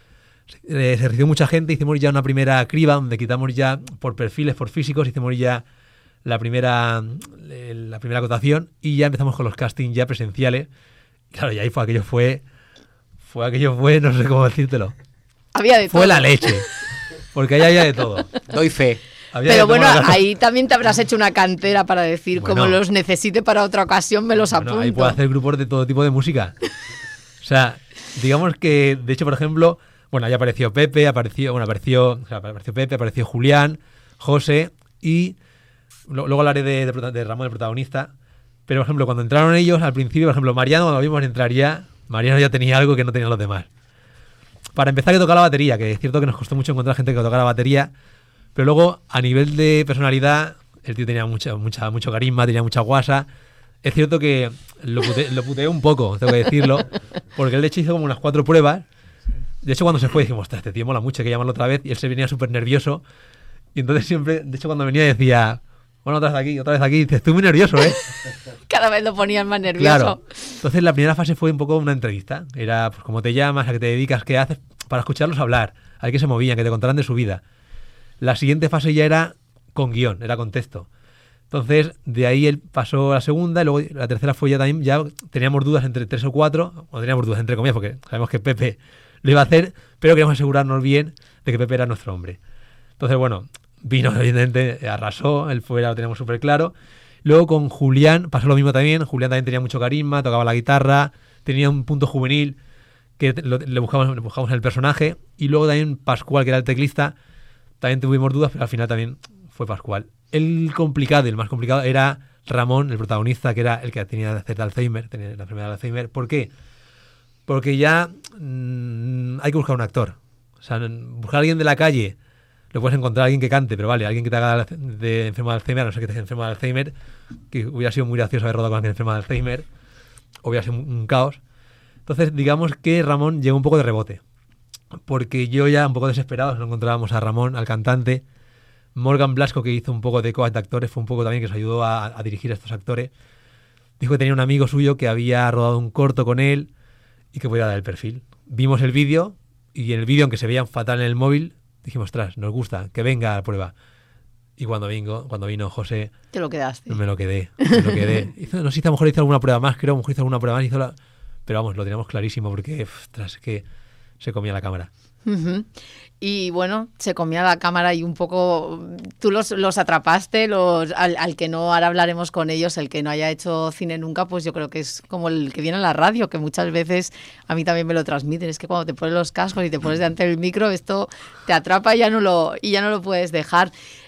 Speaker 5: Eh, se recibió mucha gente, hicimos ya una primera criba donde quitamos ya por perfiles, por físicos, hicimos ya la primera eh, la primera acotación y ya empezamos con los castings ya presenciales. Claro, y ahí fue aquello fue fue aquello fue, no sé cómo decírtelo.
Speaker 3: Había de
Speaker 5: fue
Speaker 3: todo.
Speaker 5: La leche. Porque ahí había de todo.
Speaker 4: Doy fe.
Speaker 5: Había
Speaker 3: Pero
Speaker 5: de todo,
Speaker 3: bueno,
Speaker 5: la-
Speaker 3: ahí también te habrás hecho una cantera para decir,
Speaker 5: Bueno.
Speaker 3: como los necesite para otra ocasión, me los
Speaker 5: Bueno,
Speaker 3: apunto.
Speaker 5: ahí puedo hacer grupos de todo tipo de música. O sea, digamos que, de hecho, por ejemplo, bueno, ahí apareció Pepe, apareció, bueno, apareció, o sea, apareció Pepe, apareció Julián, José y lo- luego hablaré de, de, de Ramón, el protagonista. Pero, por ejemplo, cuando entraron ellos, al principio, por ejemplo, Mariano, cuando lo vimos entrar ya, Mariano ya tenía algo que no tenían los demás. Para empezar, que tocaba la batería, que es cierto que nos costó mucho encontrar gente que tocara la batería, pero luego, a nivel de personalidad, el tío tenía mucha, mucha, mucho carisma, tenía mucha guasa. Es cierto que lo, pute, lo puteé un poco, tengo que decirlo, porque él de hecho hizo como unas cuatro pruebas. De hecho, cuando se fue dijimos, ostras, este tío mola mucho, hay que llamarlo otra vez, y él se venía súper nervioso. Y entonces siempre, de hecho, cuando venía decía, bueno, otra vez aquí, otra vez aquí, y dices, estoy muy nervioso, ¿eh?
Speaker 3: Cada vez lo ponían más nervioso.
Speaker 5: Claro. Entonces la primera fase fue un poco una entrevista. Era, pues, cómo te llamas, a qué te dedicas, qué haces, para escucharlos hablar, a ver qué se movían, que te contaran de su vida. La siguiente fase ya era con guión, era con texto. Entonces, de ahí él pasó a la segunda, y luego la tercera fue ya también, ya teníamos dudas entre tres o cuatro, o teníamos dudas entre comillas, porque sabemos que Pepe lo iba a hacer, pero queríamos asegurarnos bien de que Pepe era nuestro hombre. Entonces, bueno, vino, evidentemente, arrasó, él fuera, lo teníamos súper claro. Luego con Julián pasó lo mismo también, Julián también tenía mucho carisma, tocaba la guitarra, tenía un punto juvenil que lo, le, buscamos, le buscamos en el personaje, y luego también Pascual, que era el teclista, también tuvimos dudas, pero al final también fue Pascual. El complicado, el más complicado, era Ramón, el protagonista, que era el que tenía cierta Alzheimer, tenía la enfermedad de Alzheimer. ¿Por qué? Porque ya mmm, hay que buscar un actor. O sea, buscar a alguien de la calle, lo puedes encontrar a alguien que cante, pero vale, alguien que te haga de enfermo de Alzheimer, a no ser que te enfermo de Alzheimer, que hubiera sido muy gracioso haber rodado con alguien enfermo de Alzheimer, hubiera sido un, un caos. Entonces, digamos que Ramón llegó un poco de rebote. Porque yo ya un poco desesperado, no encontrábamos a Ramón, al cantante. Morgan Blasco, que hizo un poco de coach de actores, fue un poco también que nos ayudó a, a dirigir a estos actores. Dijo que tenía un amigo suyo que había rodado un corto con él y que pudiera dar el perfil. Vimos el vídeo y en el vídeo, aunque se veía fatal en el móvil, dijimos, ostras, nos gusta, que venga a la prueba. Y cuando vino, cuando vino José,
Speaker 3: Te lo quedaste.
Speaker 5: me lo quedé, me lo quedé. Hizo, no sé si a lo mejor hizo alguna prueba más, creo, a lo mejor hizo alguna prueba más, hizo la... pero vamos, lo teníamos clarísimo porque, ostras, que se comía la cámara.
Speaker 3: Uh-huh. Y bueno, se comía la cámara y un poco tú los, los atrapaste, los, al, al que no, ahora hablaremos con ellos, el que no haya hecho cine nunca, pues yo creo que es como el que viene a la radio, que muchas veces a mí también me lo transmiten, es que cuando te pones los cascos y te pones delante del micro, esto te atrapa y ya no lo, y ya no lo puedes dejar.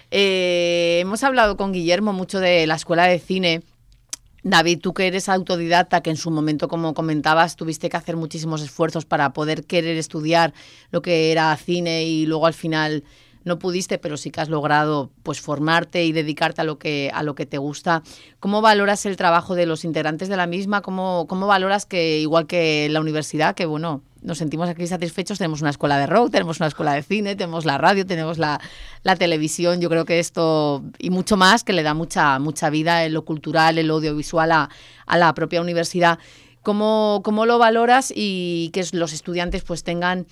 Speaker 3: Eh, hemos hablado con Guillermo mucho de la escuela de cine. David, tú que eres autodidacta, que en su momento, como comentabas, tuviste que hacer muchísimos esfuerzos para poder querer estudiar lo que era cine y luego al final no pudiste, pero sí que has logrado pues formarte y dedicarte a lo que a lo que te gusta. ¿Cómo valoras el trabajo de los integrantes de la misma? ¿Cómo, cómo valoras que, igual que la universidad, que bueno, nos sentimos aquí satisfechos, tenemos una escuela de rock, tenemos una escuela de cine, tenemos la radio, tenemos la, la televisión? Yo creo que esto, y mucho más, que le da mucha, mucha vida en lo cultural, en lo audiovisual a, a la propia universidad. ¿Cómo, cómo lo valoras y que los estudiantes pues tengan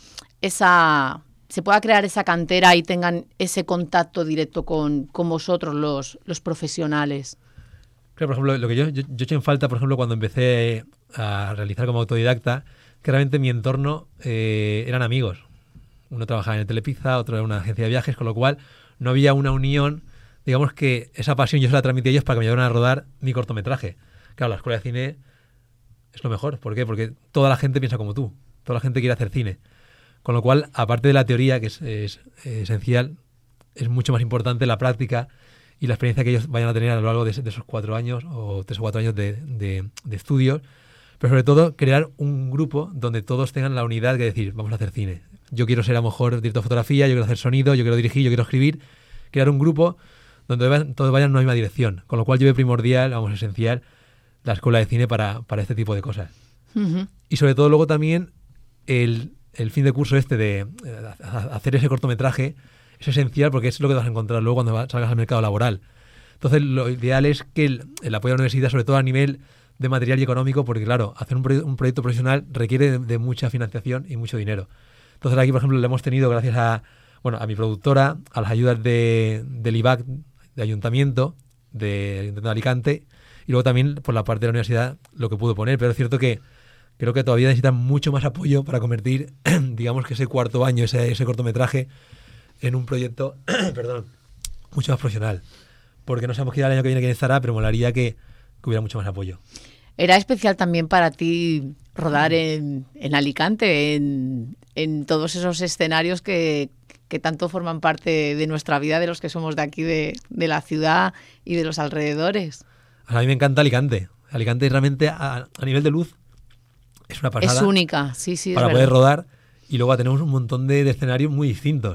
Speaker 3: esa... se pueda crear esa cantera y tengan ese contacto directo con, con vosotros, los, los profesionales?
Speaker 5: Claro, por ejemplo, lo que yo, yo, yo eché en falta, por ejemplo, cuando empecé a realizar como autodidacta, que realmente mi entorno eh, eran amigos. Uno trabajaba en el Telepizza, otro en una agencia de viajes, con lo cual no había una unión. Digamos que esa pasión yo se la transmití a ellos para que me ayudaran a rodar mi cortometraje. Claro, la escuela de cine es lo mejor. ¿Por qué? Porque toda la gente piensa como tú. Toda la gente quiere hacer cine. Con lo cual, aparte de la teoría, que es, es, es esencial, es mucho más importante la práctica y la experiencia que ellos vayan a tener a lo largo de, de esos cuatro años o tres o cuatro años de, de, de estudios. Pero sobre todo, crear un grupo donde todos tengan la unidad de decir, vamos a hacer cine. Yo quiero ser a lo mejor director de fotografía, yo quiero hacer sonido, yo quiero dirigir, yo quiero escribir. Crear un grupo donde todos vayan en una misma dirección. Con lo cual, yo veo primordial, vamos, esencial, la escuela de cine para, para este tipo de cosas. Uh-huh. Y sobre todo, luego también, el, el fin de curso este de eh, hacer ese cortometraje es esencial porque es lo que vas a encontrar luego cuando salgas al mercado laboral. Entonces, lo ideal es que el, el apoyo a la universidad, sobre todo a nivel de material y económico, porque claro, hacer un, proye- un proyecto profesional requiere de, de mucha financiación y mucho dinero. Entonces aquí, por ejemplo, lo hemos tenido gracias a, bueno, a mi productora, a las ayudas de, del I B A C, de Ayuntamiento, de Ayuntamiento de Alicante, y luego también por la parte de la universidad lo que pudo poner. Pero es cierto que creo que todavía necesitan mucho más apoyo para convertir, digamos que ese cuarto año, ese, ese cortometraje, en un proyecto, perdón, mucho más profesional. Porque no sabemos qué el año que viene quién estará, pero molaría que, que hubiera mucho más apoyo.
Speaker 3: ¿Era especial también para ti rodar en, en Alicante, en, en todos esos escenarios que, que tanto forman parte de nuestra vida, de los que somos de aquí, de, de la ciudad y de los alrededores?
Speaker 5: A mí me encanta Alicante. Alicante realmente a, a nivel de luz es una pasada.
Speaker 3: Es única, sí, sí.
Speaker 5: Para
Speaker 3: es
Speaker 5: poder
Speaker 3: verdad.
Speaker 5: rodar, y luego tenemos un montón de, de escenarios muy distintos.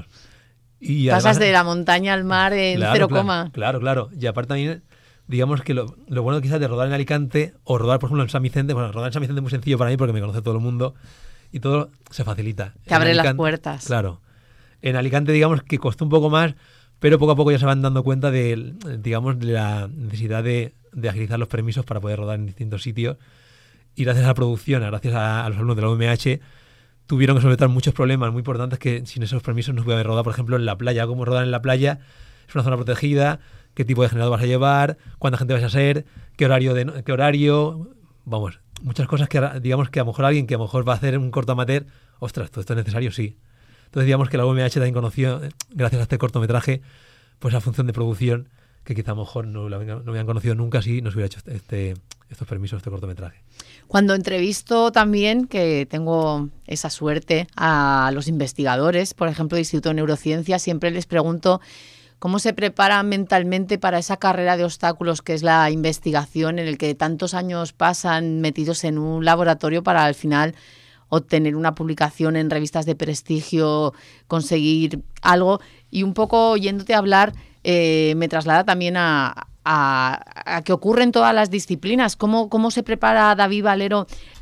Speaker 5: Y
Speaker 3: Pasas
Speaker 5: además,
Speaker 3: de la montaña al mar en
Speaker 5: claro,
Speaker 3: cero
Speaker 5: claro,
Speaker 3: coma.
Speaker 5: Claro, claro. Y aparte también, digamos que lo, lo bueno quizás de rodar en Alicante o rodar, por ejemplo, en San Vicente, bueno, rodar en San Vicente es muy sencillo para mí porque me conoce todo el mundo y todo se facilita.
Speaker 3: Te abre
Speaker 5: En
Speaker 3: las
Speaker 5: Alicante-
Speaker 3: puertas.
Speaker 5: Claro. En Alicante, digamos que costó un poco más, pero poco a poco ya se van dando cuenta de, digamos, de la necesidad de, de agilizar los permisos para poder rodar en distintos sitios. Y gracias a la producción, gracias a, a los alumnos de la U M H, tuvieron que solventar muchos problemas muy importantes que sin esos permisos no se puede rodar, por ejemplo, en la playa. ¿Cómo rodar en la playa? Es una zona protegida. ¿Qué tipo de generador vas a llevar? ¿Cuánta gente vas a ser? ¿Qué horario? De, qué horario? Vamos, muchas cosas que, digamos, que a lo mejor alguien que a lo mejor va a hacer un corto amateur, ostras, ¿todo esto es necesario? Sí. Entonces, digamos que la U M H también conoció, gracias a este cortometraje, pues la función de producción que quizá a lo mejor no, la, no habían conocido nunca si no se hubiera hecho este, estos permisos, este cortometraje.
Speaker 3: Cuando entrevisto también, que tengo esa suerte, a los investigadores, por ejemplo, del Instituto de Neurociencia, siempre les pregunto cómo se preparan mentalmente para esa carrera de obstáculos que es la investigación, en el que tantos años pasan metidos en un laboratorio para al final obtener una publicación en revistas de prestigio, conseguir algo. Y un poco yéndote a hablar, eh, me traslada también a... A, a que ocurre en todas las disciplinas. ¿Cómo, cómo se prepara David Valero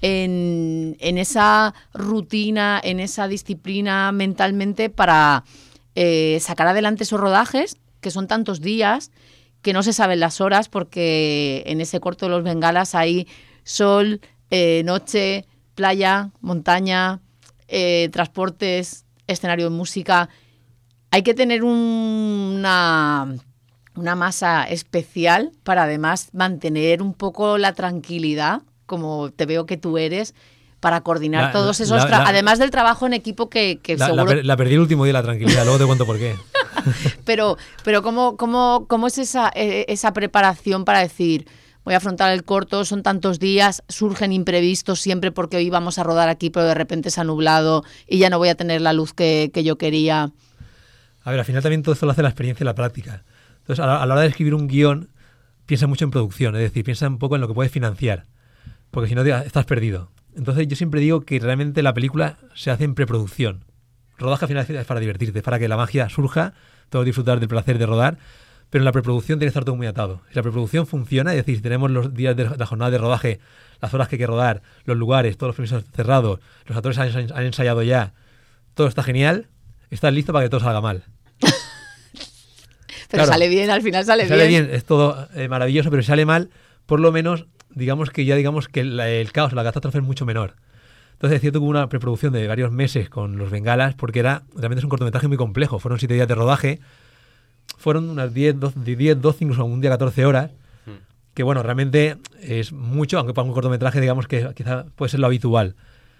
Speaker 3: en, en esa rutina, en esa disciplina mentalmente para eh, sacar adelante esos rodajes, que son tantos días, que no se saben las horas, porque en ese corto de Los Bengalas hay sol, eh, noche, playa, montaña, eh, transportes, escenario de música. Hay que tener un, una, una masa especial para además mantener un poco la tranquilidad, como te veo que tú eres, para coordinar
Speaker 5: La-
Speaker 3: todos
Speaker 5: la-
Speaker 3: esos... tra-
Speaker 5: la-
Speaker 3: además del trabajo en equipo que, que
Speaker 5: La, la
Speaker 3: seguro...
Speaker 5: per- la perdí el último día, la tranquilidad, luego te cuento por qué.
Speaker 3: Pero, pero ¿cómo, cómo, cómo es esa, eh, esa preparación para decir, voy a afrontar el corto, son tantos días, surgen imprevistos siempre porque hoy vamos a rodar aquí, pero de repente se ha nublado y ya no voy a tener la luz que, que yo quería?
Speaker 5: A ver, al final también todo esto lo hace la experiencia y la práctica. Entonces, a la, a la hora de escribir un guión, piensa mucho en producción, es decir, piensa un poco en lo que puedes financiar, porque si no te- estás perdido. Entonces, yo siempre digo que realmente la película se hace en preproducción. Rodaje al final es para divertirte, para que la magia surja, todo disfrutar del placer de rodar, pero en la preproducción tiene que estar todo muy atado. Si la preproducción funciona, es decir, si tenemos los días de la jornada de rodaje, las horas que hay que rodar, los lugares, todos los permisos cerrados, los actores han, han ensayado ya, todo está genial, estás listo para que todo salga mal.
Speaker 3: Pero
Speaker 5: Claro.
Speaker 3: sale bien, al final sale,
Speaker 5: Si sale
Speaker 3: bien.
Speaker 5: bien, es todo eh, maravilloso, pero si sale mal, por lo menos, digamos que ya digamos que la- el caos, la catástrofe es mucho menor. Entonces es cierto que hubo una preproducción de varios meses con los Bengalas, porque era realmente es un cortometraje muy complejo. Fueron siete días de rodaje, fueron unas diez, doce, diez, doce, incluso un día catorce horas, que bueno, realmente es mucho, aunque para un cortometraje digamos que quizá puede ser lo habitual.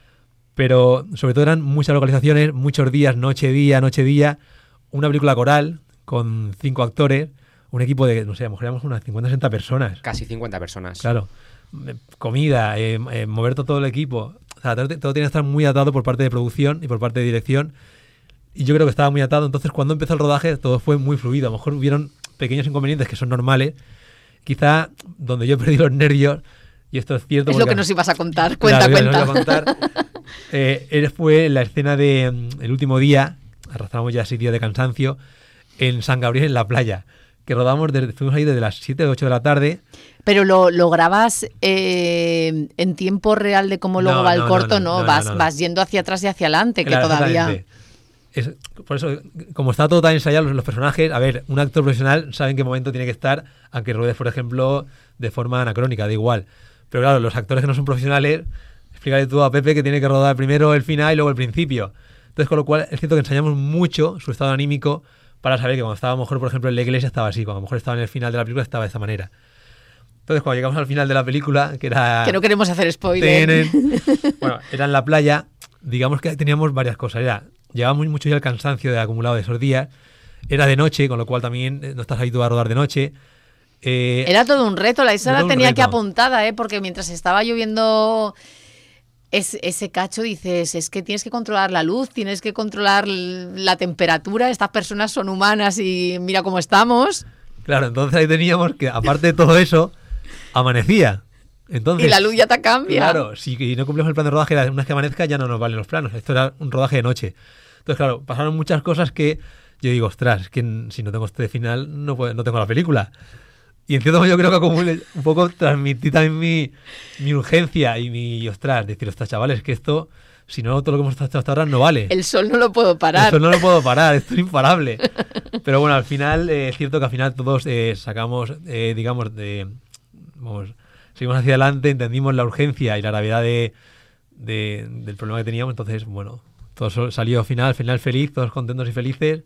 Speaker 5: Pero sobre todo eran muchas localizaciones, muchos días, noche, día, noche, día, una película coral con cinco actores, un equipo de, no sé, a lo mejor éramos unas cincuenta, sesenta personas.
Speaker 4: Casi cincuenta personas.
Speaker 5: Claro. Eh, Comida, eh, eh, mover todo el equipo. O sea, todo, todo tiene que estar muy atado por parte de producción y por parte de dirección. Y yo creo que estaba muy atado. Entonces, cuando empezó el rodaje, todo fue muy fluido. A lo mejor hubieron pequeños inconvenientes que son normales. Quizá donde yo perdí los nervios, y esto es cierto.
Speaker 3: Es lo
Speaker 5: porque-
Speaker 3: que nos ibas a contar. Cuenta,
Speaker 5: Claro, yo
Speaker 3: cuenta.
Speaker 5: os voy a contar. Eh, él fue la escena de mm, el último día, arrastramos ya seis días de cansancio, en San Gabriel, en la playa, que rodamos, desde, fuimos ahí desde las siete o ocho de la tarde.
Speaker 3: Pero lo, lo grabas eh, en tiempo real de cómo luego
Speaker 5: No,
Speaker 3: va el
Speaker 5: no,
Speaker 3: corto,
Speaker 5: no,
Speaker 3: ¿no?
Speaker 5: no, no,
Speaker 3: vas,
Speaker 5: no, no.
Speaker 3: vas yendo hacia atrás y hacia adelante, que
Speaker 5: Claro,
Speaker 3: todavía...
Speaker 5: exactamente. Es, por eso, como está todo tan ensayado, los, los personajes, a ver, un actor profesional sabe en qué momento tiene que estar, aunque ruedes, por ejemplo, de forma anacrónica, da igual. Pero claro, los actores que no son profesionales, explícale tú a Pepe que tiene que rodar primero el final y luego el principio. Entonces, con lo cual, es cierto que ensayamos mucho su estado anímico para saber que cuando estaba a lo mejor, por ejemplo, en la iglesia estaba así, cuando a lo mejor estaba en el final de la película estaba de esta manera. Entonces, cuando llegamos al final de la película, que era...
Speaker 3: Que no queremos hacer spoiler.
Speaker 5: Tenen. Bueno, era en la playa, digamos que teníamos varias cosas. Era, llevábamos mucho ya el cansancio de acumulado de esos días. Era de noche, con lo cual también eh, no estás habituado a rodar de noche. Eh,
Speaker 3: Era todo un reto, la Isa
Speaker 5: Era
Speaker 3: la
Speaker 5: un
Speaker 3: tenía que
Speaker 5: reto.
Speaker 3: apuntada, ¿eh? Porque mientras estaba lloviendo es- ese cacho, dices, es que tienes que controlar la luz, tienes que controlar l- la temperatura, estas personas son humanas y mira cómo estamos.
Speaker 5: Claro, entonces ahí teníamos que, aparte de todo eso, amanecía. Entonces,
Speaker 3: Y la luz ya te cambia.
Speaker 5: Claro, si no cumplimos el plan de rodaje, una vez que amanezca ya no nos valen los planos. Esto era un rodaje de noche. Entonces, claro, pasaron muchas cosas que yo digo, ostras, es que n- si no tengo este final, no, puedo- no tengo la película. Y en cierto modo yo creo que como un un poco transmití también mi, mi urgencia y mi, ostras, decir, ostras, chavales, que esto, si no, todo lo que hemos hecho hasta ahora no vale.
Speaker 3: El sol no lo puedo parar.
Speaker 5: Esto no lo puedo parar, esto es imparable. Pero bueno, al final, eh, es cierto que al final todos eh, sacamos, eh, digamos, de, vamos, seguimos hacia adelante, entendimos la urgencia y la gravedad de, de- del problema que teníamos. Entonces, bueno, todo so- salió final, final feliz, todos contentos y felices.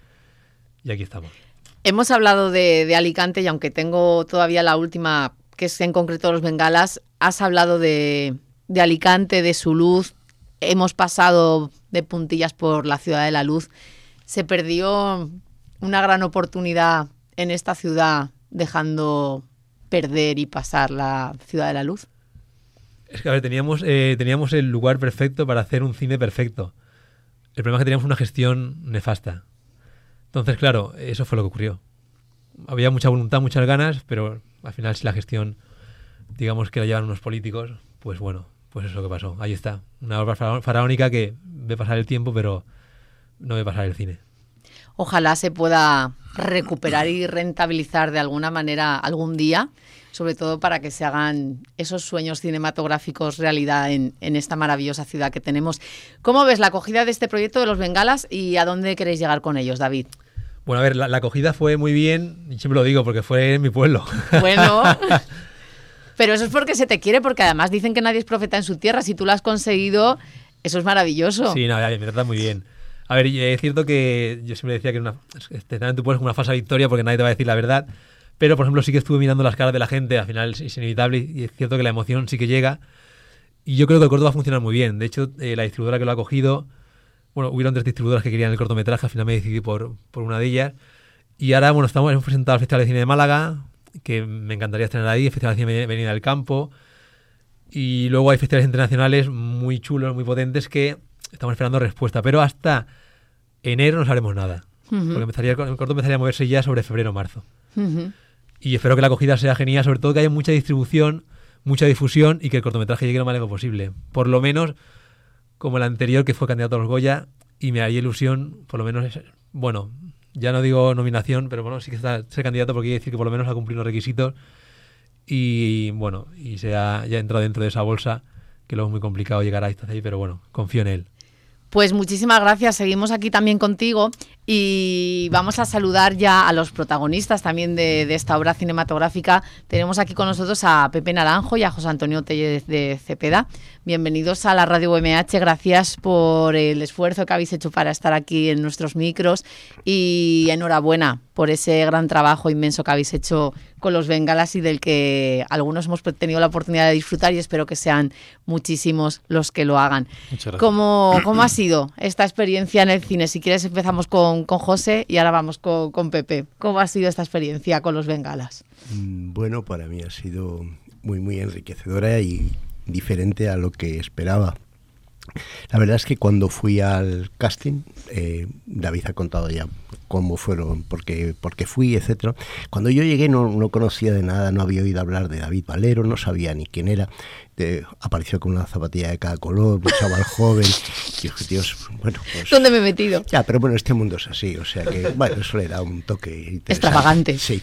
Speaker 5: Y aquí estamos.
Speaker 3: Hemos hablado de, de Alicante y aunque tengo todavía la última, que es en concreto los bengalas, has hablado de, de Alicante, de su luz. Hemos pasado de puntillas por la ciudad de la luz. Se perdió una gran oportunidad en esta ciudad dejando perder y pasar la ciudad de la luz.
Speaker 5: Es que, a ver, teníamos, eh, teníamos el lugar perfecto para hacer un cine perfecto. El problema es que teníamos una gestión nefasta. Entonces, claro, eso fue lo que ocurrió. Había mucha voluntad, muchas ganas, pero al final si la gestión, digamos que la llevan unos políticos, pues bueno, pues eso es lo que pasó. Ahí está. Una obra fara- faraónica que ve pasar el tiempo, pero no ve pasar el cine.
Speaker 3: Ojalá se pueda recuperar y rentabilizar de alguna manera algún día, sobre todo para que se hagan esos sueños cinematográficos realidad en, en esta maravillosa ciudad que tenemos. ¿Cómo ves la acogida de este proyecto de los bengalas y a dónde queréis llegar con ellos, David?
Speaker 5: Bueno, a ver, la, la acogida fue muy bien, y siempre lo digo porque fue en mi pueblo.
Speaker 3: Bueno, Pero eso es porque se te quiere, porque además dicen que nadie es profeta en su tierra. Si tú lo has conseguido, eso es maravilloso.
Speaker 5: Sí, no, me trata muy bien. A ver, es cierto que yo siempre decía que una, este, también tú puedes como una falsa victoria porque nadie te va a decir la verdad. Pero, por ejemplo, sí que estuve mirando las caras de la gente, al final es inevitable y es cierto que la emoción sí que llega. Y yo creo que el corto va a funcionar muy bien. De hecho, eh, la distribuidora que lo ha cogido, bueno, hubieron tres distribuidoras que querían el cortometraje, al final me decidí por, por una de ellas. Y ahora, bueno, estamos, hemos presentado al Festival de Cine de Málaga, que me encantaría estrenar ahí, el Festival de Cine Avenida del Campo. Y luego hay festivales internacionales muy chulos, muy potentes, que estamos esperando respuesta. Pero hasta enero no sabremos nada. Uh-huh. Porque empezaría, el corto empezaría a moverse ya sobre febrero o marzo. Uh-huh. Y espero que la acogida sea genial, sobre todo que haya mucha distribución, mucha difusión y que el cortometraje llegue lo más lejos posible. Por lo menos como el anterior, que fue candidato a los Goya, y me haría ilusión, por lo menos, bueno, ya no digo nominación, pero bueno, sí que está ser candidato porque quiere decir que por lo menos ha cumplido los requisitos y bueno, y se ha ya entrado dentro de esa bolsa, que luego es muy complicado llegar a hasta ahí, pero bueno, confío en él.
Speaker 3: Pues muchísimas gracias, seguimos aquí también contigo y vamos a saludar ya a los protagonistas también de, de esta obra cinematográfica. Tenemos aquí con nosotros a Pepe Naranjo y a José Antonio Tellez de Cepeda. Bienvenidos a la Radio U M H, gracias por el esfuerzo que habéis hecho para estar aquí en nuestros micros y enhorabuena por ese gran trabajo inmenso que habéis hecho con los bengalas y del que algunos hemos tenido la oportunidad de disfrutar y espero que sean muchísimos los que lo hagan.
Speaker 6: Muchas gracias.
Speaker 3: ¿Cómo, cómo ha sido esta experiencia en el cine? Si quieres empezamos con, con José y ahora vamos con, con Pepe. ¿Cómo ha sido esta experiencia con los bengalas?
Speaker 7: Bueno, para mí ha sido muy, muy enriquecedora y diferente a lo que esperaba. La verdad es que cuando fui al casting, eh, David ha contado ya cómo fueron, por qué, por qué fui, etcétera. Cuando yo llegué no, no conocía de nada, no había oído hablar de David Valero, no sabía ni quién era. De, apareció con una zapatilla de cada color, un chaval joven. Y dije, Dios, bueno, pues...
Speaker 3: ¿Dónde me he metido?
Speaker 7: Ya, pero bueno, este mundo es así, o sea que, bueno, eso le da un toque interesante.
Speaker 3: Extravagante.
Speaker 7: Sí.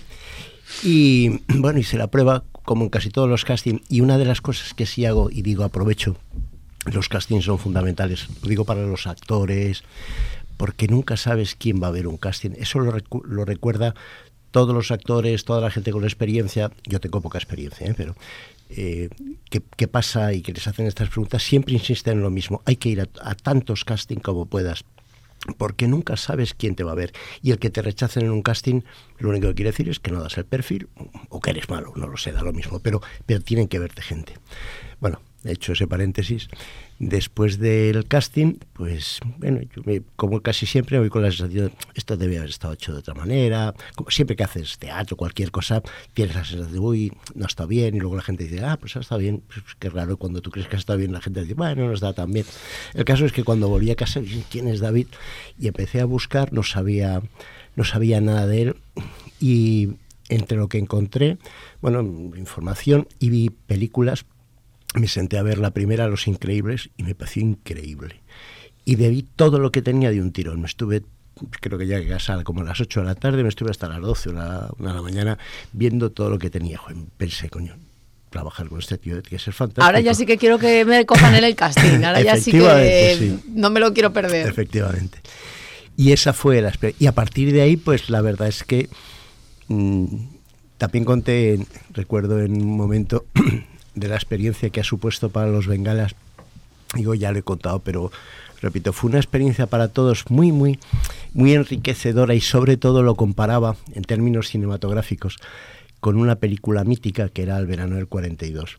Speaker 7: Y bueno, hice la prueba, como en casi todos los castings, y una de las cosas que sí hago, y digo, aprovecho, los castings son fundamentales, lo digo para los actores, porque nunca sabes quién va a ver un casting. Eso lo, recu- lo recuerda todos los actores, toda la gente con la experiencia. Yo tengo poca experiencia, ¿eh? pero eh, ¿qué, ¿qué pasa? Y que les hacen estas preguntas, siempre insisten en lo mismo. Hay que ir a, a tantos castings como puedas, porque nunca sabes quién te va a ver. Y el que te rechacen en un casting, lo único que quiere decir es que no das el perfil, o que eres malo, no lo sé, da lo mismo, pero, pero tienen que verte gente. Bueno, he hecho ese paréntesis. Después del casting, pues, bueno, yo me, como casi siempre, voy con la sensación de esto debe haber estado hecho de otra manera. Como siempre que haces teatro, cualquier cosa, tienes la sensación de, uy, no está bien, y luego la gente dice, ah, pues ha estado bien. Pues qué raro, cuando tú crees que ha estado bien, la gente dice, bueno, no está tan bien. El caso es que cuando volví a casa, ¿quién es David? Y empecé a buscar, no sabía, no sabía nada de él, y entre lo que encontré, bueno, información, y vi películas. Me senté a ver la primera, Los Increíbles, y me pareció increíble. Y bebí todo lo que tenía de un tirón. Me estuve, creo que llegué a casa como a las ocho de la tarde, me estuve hasta las doce o la una de la mañana viendo todo lo que tenía. Joder, pensé, coño, trabajar con este tío tiene que ser fantástico.
Speaker 3: Ahora ya sí que quiero que me cojan en el casting. Ahora ya sí que sí. No me lo quiero perder.
Speaker 7: Efectivamente. Y esa fue la experiencia. Y a partir de ahí, pues la verdad es que mmm, también conté, recuerdo en un momento... de la experiencia que ha supuesto para los bengalas, digo, ya lo he contado, pero repito, fue una experiencia para todos muy, muy, muy enriquecedora y sobre todo lo comparaba en términos cinematográficos con una película mítica que era El verano del cuarenta y dos.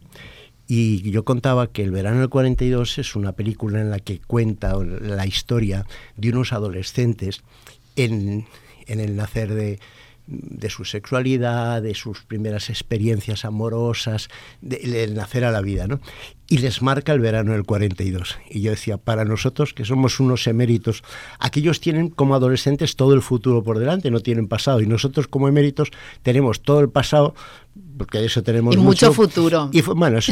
Speaker 7: Y yo contaba que El verano del cuarenta y dos es una película en la que cuenta la historia de unos adolescentes en, en el nacer de... de su sexualidad, de sus primeras experiencias amorosas, del nacer a la vida, ¿no? Y les marca el verano del cuarenta y dos. Y yo decía, para nosotros, que somos unos eméritos, aquellos tienen como adolescentes todo el futuro por delante, no tienen pasado, y nosotros como eméritos tenemos todo el pasado, porque de eso tenemos
Speaker 3: y mucho, mucho futuro.
Speaker 7: Y fue, bueno, eso...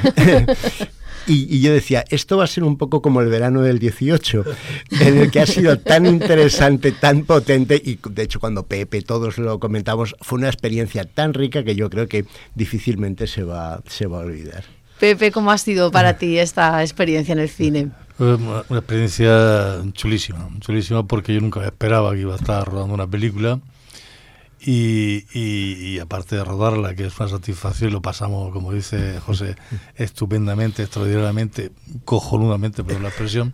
Speaker 7: Y, y yo decía, esto va a ser un poco como el verano del dieciocho, en el que ha sido tan interesante, tan potente, y de hecho cuando Pepe, todos lo comentamos, fue una experiencia tan rica que yo creo que difícilmente se va, se va a olvidar.
Speaker 3: Pepe, ¿cómo ha sido para ti esta experiencia en el cine?
Speaker 6: Una, una experiencia chulísima, chulísima porque yo nunca esperaba que iba a estar rodando una película Y, y, y aparte de rodarla, que es una satisfacción, lo pasamos, como dice José, estupendamente, extraordinariamente, cojonudamente, por la expresión.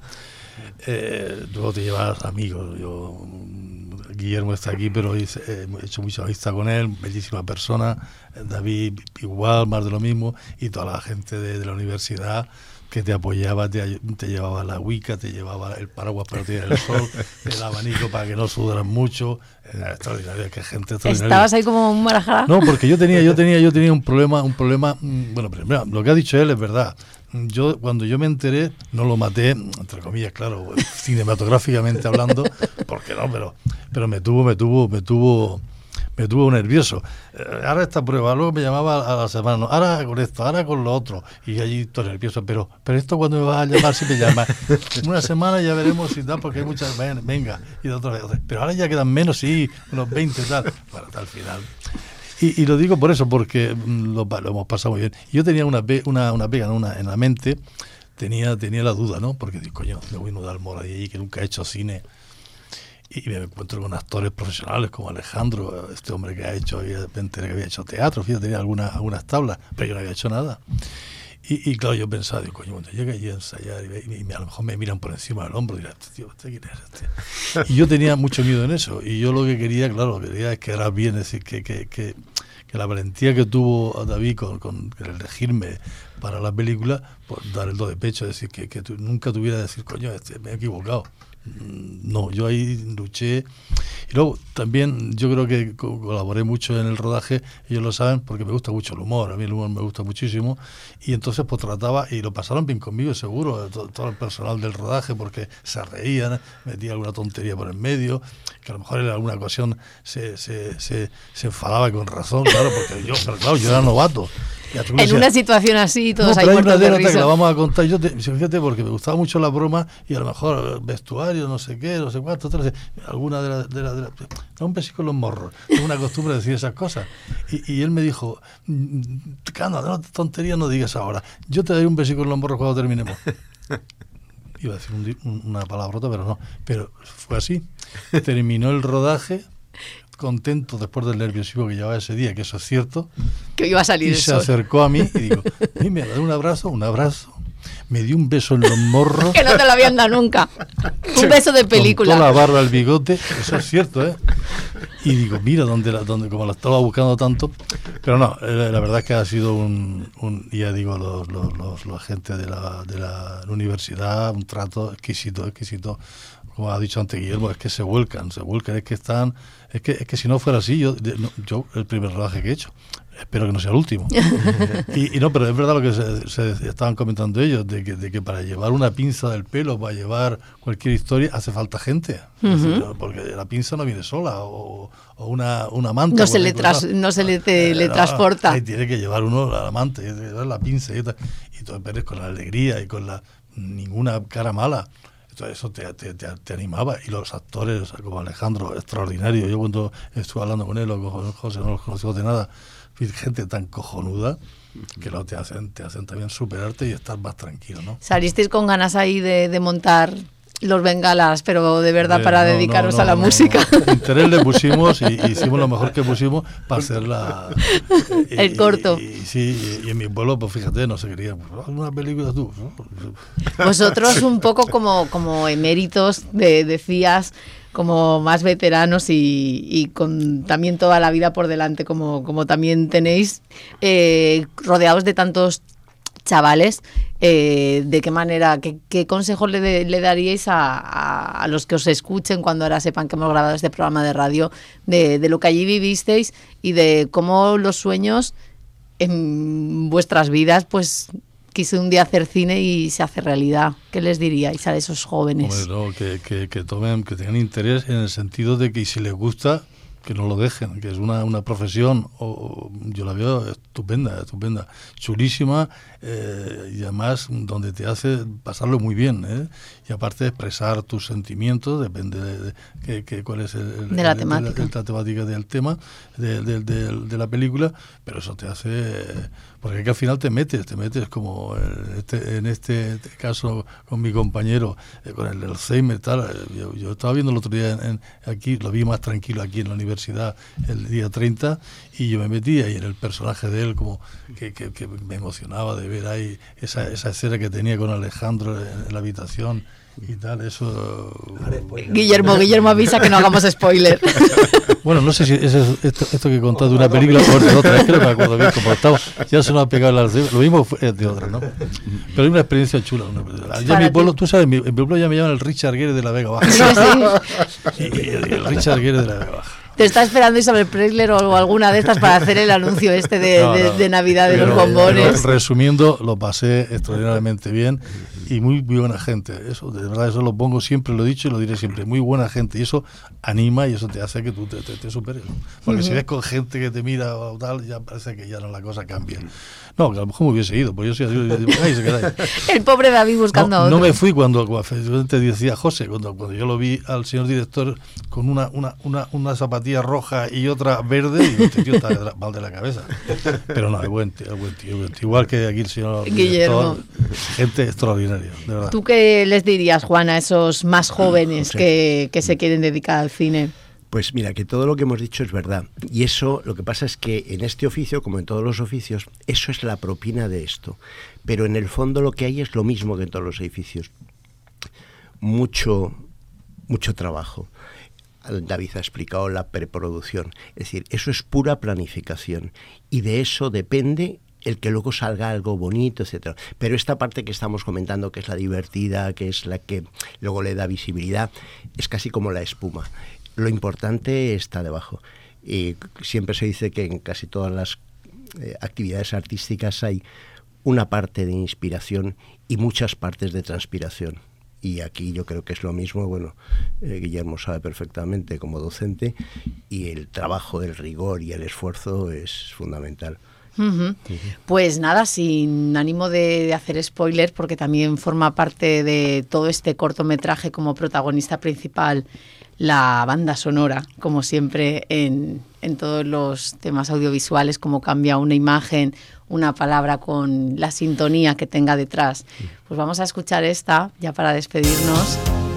Speaker 6: Eh, luego te llevas amigos. Yo, Guillermo está aquí, pero he hecho mucha amistad con él, bellísima persona. David igual, más de lo mismo, y toda la gente de, de la universidad que te apoyaba, te, te llevaba la Wicca, te llevaba el paraguas para tirar el sol, el abanico para que no sudaran mucho. Era extraordinario, qué gente extraordinaria.
Speaker 3: ¿Estabas ahí como un marajara?
Speaker 6: No, porque yo tenía, yo tenía, yo tenía un problema, un problema, bueno, primero, lo que ha dicho él es verdad. Yo, cuando yo me enteré, no lo maté, entre comillas, claro, cinematográficamente hablando, porque no, pero, pero me tuvo, me tuvo, me tuvo, me tuvo nervioso. Eh, ahora esta prueba, luego me llamaba a la semana, no, ahora con esto, ahora con lo otro, y allí todo nervioso, pero, pero esto cuando me vas a llamar, si me llamas, una semana ya veremos si tal, porque hay muchas, venga, y de otra vez, pero ahora ya quedan menos, sí, unos veinte, tal, bueno, tal final. Y, y lo digo por eso, porque lo, lo hemos pasado muy bien. Yo tenía una, pe, una, una pega una, en la mente, tenía tenía la duda, ¿no? Porque digo, coño, me voy a mudar Mora de allí, que nunca he hecho cine. Y me encuentro con actores profesionales como Alejandro, este hombre que ha hecho, me enteré que había hecho teatro, fíjate, tenía algunas, algunas tablas, pero yo no había hecho nada. Y, y claro, yo pensaba, digo, coño, cuando llegue allí a ensayar, y, y, y a lo mejor me miran por encima del hombro, y dirán, tío, ¿este quién es este? Y yo tenía mucho miedo en eso, y yo lo que quería, claro, lo que quería es quedar bien, es decir, que, que, que, que la valentía que tuvo David con, con el elegirme para la película, pues dar el do de pecho, es decir, que, que tu, nunca tuviera que decir, coño, este, me he equivocado. No, yo ahí luché. Y luego también yo creo que colaboré mucho en el rodaje, ellos lo saben, porque me gusta mucho el humor, a mí el humor me gusta muchísimo, y entonces pues trataba, y lo pasaron bien conmigo seguro, todo, todo el personal del rodaje, porque se reían, metía alguna tontería por en medio, que a lo mejor en alguna ocasión se, se, se, se enfadaba con razón, claro, porque yo, pero claro, yo era novato.
Speaker 3: En decías, una situación así, todos
Speaker 6: no,
Speaker 3: ahí muertos de risa.
Speaker 6: Que la vamos a contar. Yo te, fíjate, porque me gustaba mucho la broma y a lo mejor vestuario, no sé qué, no sé cuánto, tal, alguna de las... De la, de la, no, un besito en los morros. Es una costumbre decir esas cosas. Y, y él me dijo, canda, no, tontería no digas ahora. Yo te daré un besito en los morros cuando terminemos. Iba a decir un, un, una palabrota, pero no. Pero fue así. Terminó el rodaje, contento después del nerviosismo que llevaba ese día, que eso es cierto,
Speaker 3: que iba a salir
Speaker 6: y
Speaker 3: el
Speaker 6: se
Speaker 3: sol.
Speaker 6: acercó a mí y digo, me da un abrazo, un abrazo, me dio un beso en los morros.
Speaker 3: Que no te lo habían dado nunca. Un beso de película.
Speaker 6: Con toda la barba, el bigote, eso es cierto, ¿eh? Y digo, mira, donde, la, donde como la estaba buscando tanto, pero no, la verdad es que ha sido un, un ya digo, los, los, los, los agentes de la, de la universidad, un trato exquisito, exquisito. Como ha dicho antes Guillermo, es que se vuelcan, se vuelcan, es que están, es que, es que si no fuera así, yo, de, no, yo el primer rodaje que he hecho, espero que no sea el último. y, y no, pero es verdad lo que se, se estaban comentando ellos, de que, de que para llevar una pinza del pelo, para llevar cualquier historia, hace falta gente. Uh-huh. Decir, porque la pinza no viene sola, o, o una, una manta.
Speaker 3: No se le, tras, no se le, te, eh, le no, transporta.
Speaker 6: Ahí tiene que llevar uno la manta, y la pinza, y, tal, y todo, pero es con la alegría y con la ninguna cara mala. Entonces eso te, te, te, te animaba, y los actores como Alejandro, extraordinario. Yo cuando estuve hablando con él o con José, no los conocimos de nada, gente tan cojonuda que lo te hacen, te hacen también superarte y estar más tranquilo, ¿no?
Speaker 3: Salisteis con ganas ahí de, de montar los bengalas, pero de verdad eh, para no, dedicaros no, no, a la
Speaker 6: no,
Speaker 3: música.
Speaker 6: No. Interés le pusimos y, y hicimos lo mejor que pusimos para hacer la...
Speaker 3: El
Speaker 6: y,
Speaker 3: corto.
Speaker 6: Y, y, sí, y, y en mi pueblo, pues fíjate, no se quería, pues, una película tú.
Speaker 3: Vosotros un poco como, como eméritos, de, decías, como más veteranos y, y con también toda la vida por delante, como, como también tenéis, eh, rodeados de tantos chavales, eh, ¿de qué manera, qué, qué consejos le, de, le daríais a, a, a los que os escuchen cuando ahora sepan que hemos grabado este programa de radio, de, de lo que allí vivisteis y de cómo los sueños en vuestras vidas, pues quise un día hacer cine y se hace realidad? ¿Qué les diríais a esos jóvenes?
Speaker 6: Bueno, que, que, que tomen, que tengan interés en el sentido de que si les gusta, que no lo dejen, que es una, una profesión, o, yo la veo estupenda, estupenda, chulísima, eh, y además donde te hace pasarlo muy bien, ¿eh? Y aparte de expresar tus sentimientos, depende de, de, de, de cuál es el, el,
Speaker 3: de la
Speaker 6: el,
Speaker 3: temática,
Speaker 6: el, el, la temática del tema, de, de, de, de la película, pero eso te hace, porque al final te metes, te metes como en este, en este caso con mi compañero, eh, con el Alzheimer, tal, yo, yo estaba viendo el otro día en, en, aquí, lo vi más tranquilo aquí en la universidad, universidad el día treinta y yo me metí ahí en el personaje de él, como que, que, que me emocionaba de ver ahí esa, esa escena que tenía con Alejandro en, en la habitación y tal, eso...
Speaker 3: Guillermo, Guillermo avisa que no hagamos spoiler.
Speaker 6: Bueno, no sé si es esto, esto que he contado de una película o de otra, es que no me acuerdo bien cómo estaba, ya se nos ha pegado el Alzheimer, lo mismo fue de otra, ¿no? Pero hay una experiencia chula. Una, ya en mi pueblo, tú sabes, en mi, en mi pueblo ya me llaman el Richard Gere de la Vega Baja. Sí, sí. Y, y el Richard Gere de la Vega Baja.
Speaker 3: Te está esperando Isabel Preisler o alguna de estas para hacer el anuncio este de, no, no, de, de Navidad de pero, los bombones.
Speaker 6: Pero, resumiendo, lo pasé extraordinariamente bien y muy, muy buena gente. Eso, de verdad, eso lo pongo siempre, lo he dicho y lo diré siempre. Muy buena gente y eso anima y eso te hace que tú te, te, te superes, ¿no? Porque uh-huh. si ves con gente que te mira o tal, ya parece que ya no la cosa cambia. No, que a lo mejor me hubiese ido, pues yo sí así, se queda ahí.
Speaker 3: El pobre David buscando
Speaker 6: no,
Speaker 3: a otro.
Speaker 6: No me fui cuando, cuando te decía José, cuando, cuando yo lo vi al señor director con una, una, una, una zapatilla roja y otra verde, y este tío está mal de la cabeza. Pero no, es buen tío, es buen tío, buen tío. Igual que aquí el señor
Speaker 3: Guillermo.
Speaker 6: Director, gente extraordinaria, de verdad.
Speaker 3: ¿Tú qué les dirías, Juan, a esos más jóvenes sí. que, que se quieren dedicar al cine?
Speaker 7: Pues mira, que todo lo que hemos dicho es verdad. Y eso, lo que pasa es que en este oficio, como en todos los oficios, eso es la propina de esto. Pero en el fondo lo que hay es lo mismo que en todos los edificios. Mucho, mucho trabajo. David ha explicado la preproducción. Es decir, eso es pura planificación. Y de eso depende el que luego salga algo bonito, etcétera. Pero esta parte que estamos comentando, que es la divertida, que es la que luego le da visibilidad, es casi como la espuma. Lo importante está debajo. Y siempre se dice que en casi todas las eh, actividades artísticas hay una parte de inspiración y muchas partes de transpiración. Y aquí yo creo que es lo mismo. Bueno, eh, Guillermo sabe perfectamente como docente, y el trabajo del rigor y el esfuerzo es fundamental.
Speaker 3: Uh-huh. Uh-huh. Pues nada, sin ánimo de, de hacer spoilers, porque también forma parte de todo este cortometraje como protagonista principal la banda sonora, como siempre en, en todos los temas audiovisuales, cómo cambia una imagen, una palabra con la sintonía que tenga detrás. Pues vamos a escuchar esta, ya para despedirnos.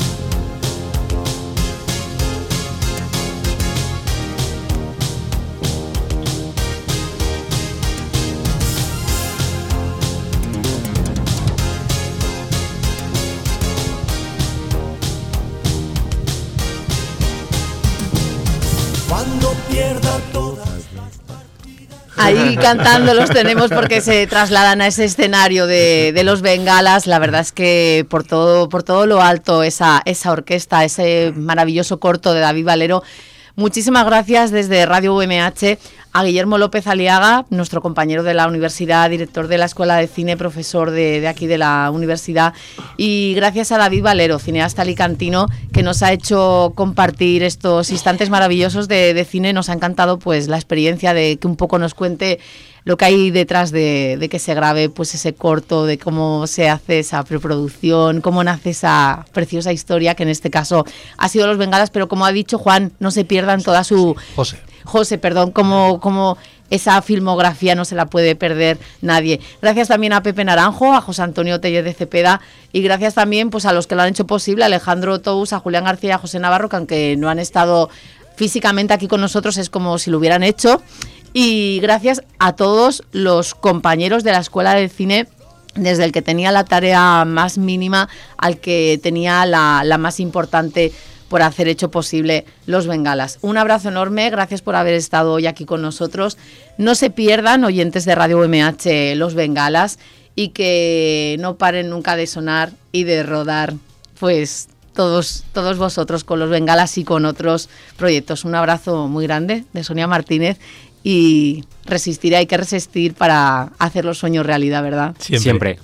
Speaker 3: Ahí cantando los tenemos porque se trasladan a ese escenario de, de los bengalas. La verdad es que por todo, por todo lo alto, esa, esa orquesta, ese maravilloso corto de David Valero. Muchísimas gracias desde Radio U M H a Guillermo López Aliaga, nuestro compañero de la universidad, director de la Escuela de Cine, profesor de, de aquí de la universidad, y gracias a David Valero, cineasta alicantino, que nos ha hecho compartir estos instantes maravillosos de, de cine. Nos ha encantado pues la experiencia de que un poco nos cuente lo que hay detrás de, de que se grabe pues ese corto, de cómo se hace esa preproducción, cómo nace esa preciosa historia, que en este caso ha sido Los Bengalas, pero como ha dicho Juan, no se pierdan toda su...
Speaker 6: José.
Speaker 3: José, perdón, como, como esa filmografía no se la puede perder nadie. Gracias también a Pepe Naranjo, a José Antonio Tellez de Cepeda, y gracias también pues a los que lo han hecho posible, a Alejandro Tous, a Julián García y a José Navarro, que aunque no han estado físicamente aquí con nosotros, es como si lo hubieran hecho. Y gracias a todos los compañeros de la Escuela de Cine, desde el que tenía la tarea más mínima al que tenía la, la más importante, por hacer hecho posible Los Bengalas. Un abrazo enorme, gracias por haber estado hoy aquí con nosotros. No se pierdan, oyentes de Radio U M H, Los Bengalas, y que no paren nunca de sonar y de rodar, pues todos, todos vosotros con Los Bengalas y con otros proyectos. Un abrazo muy grande de Sonia Martínez, y resistir, hay que resistir para hacer los sueños realidad, ¿verdad?
Speaker 4: Siempre. Siempre.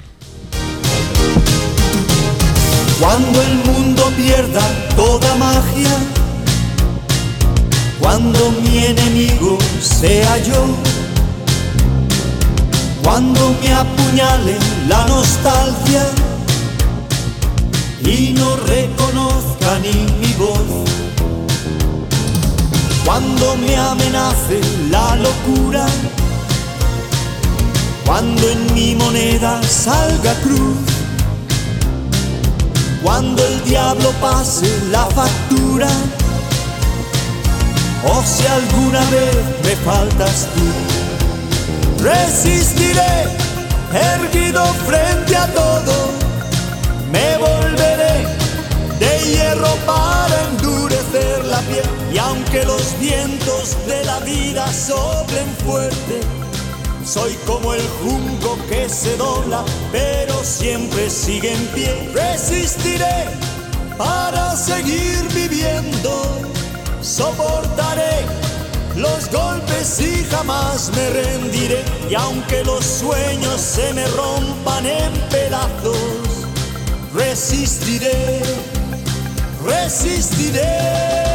Speaker 2: Cuando el mundo pierda toda magia, cuando mi enemigo sea yo, cuando me apuñale la nostalgia y no reconozca ni mi voz, cuando me amenace la locura, cuando en mi moneda salga cruz, cuando el diablo pase la factura,
Speaker 8: o si alguna vez me faltas tú. Resistiré, erguido frente a todo, me volveré de hierro para endurecer la piel. Y aunque los vientos de la vida soplen fuerte, soy como el junco que se dobla, pero siempre sigue en pie. Resistiré para seguir viviendo, soportaré los golpes y jamás me rendiré. Y aunque los sueños se me rompan en pedazos, resistiré, resistiré.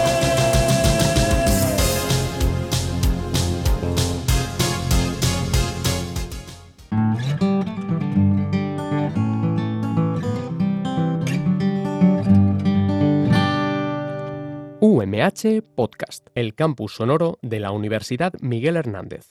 Speaker 1: U M H Podcast, el campus sonoro de la Universidad Miguel Hernández.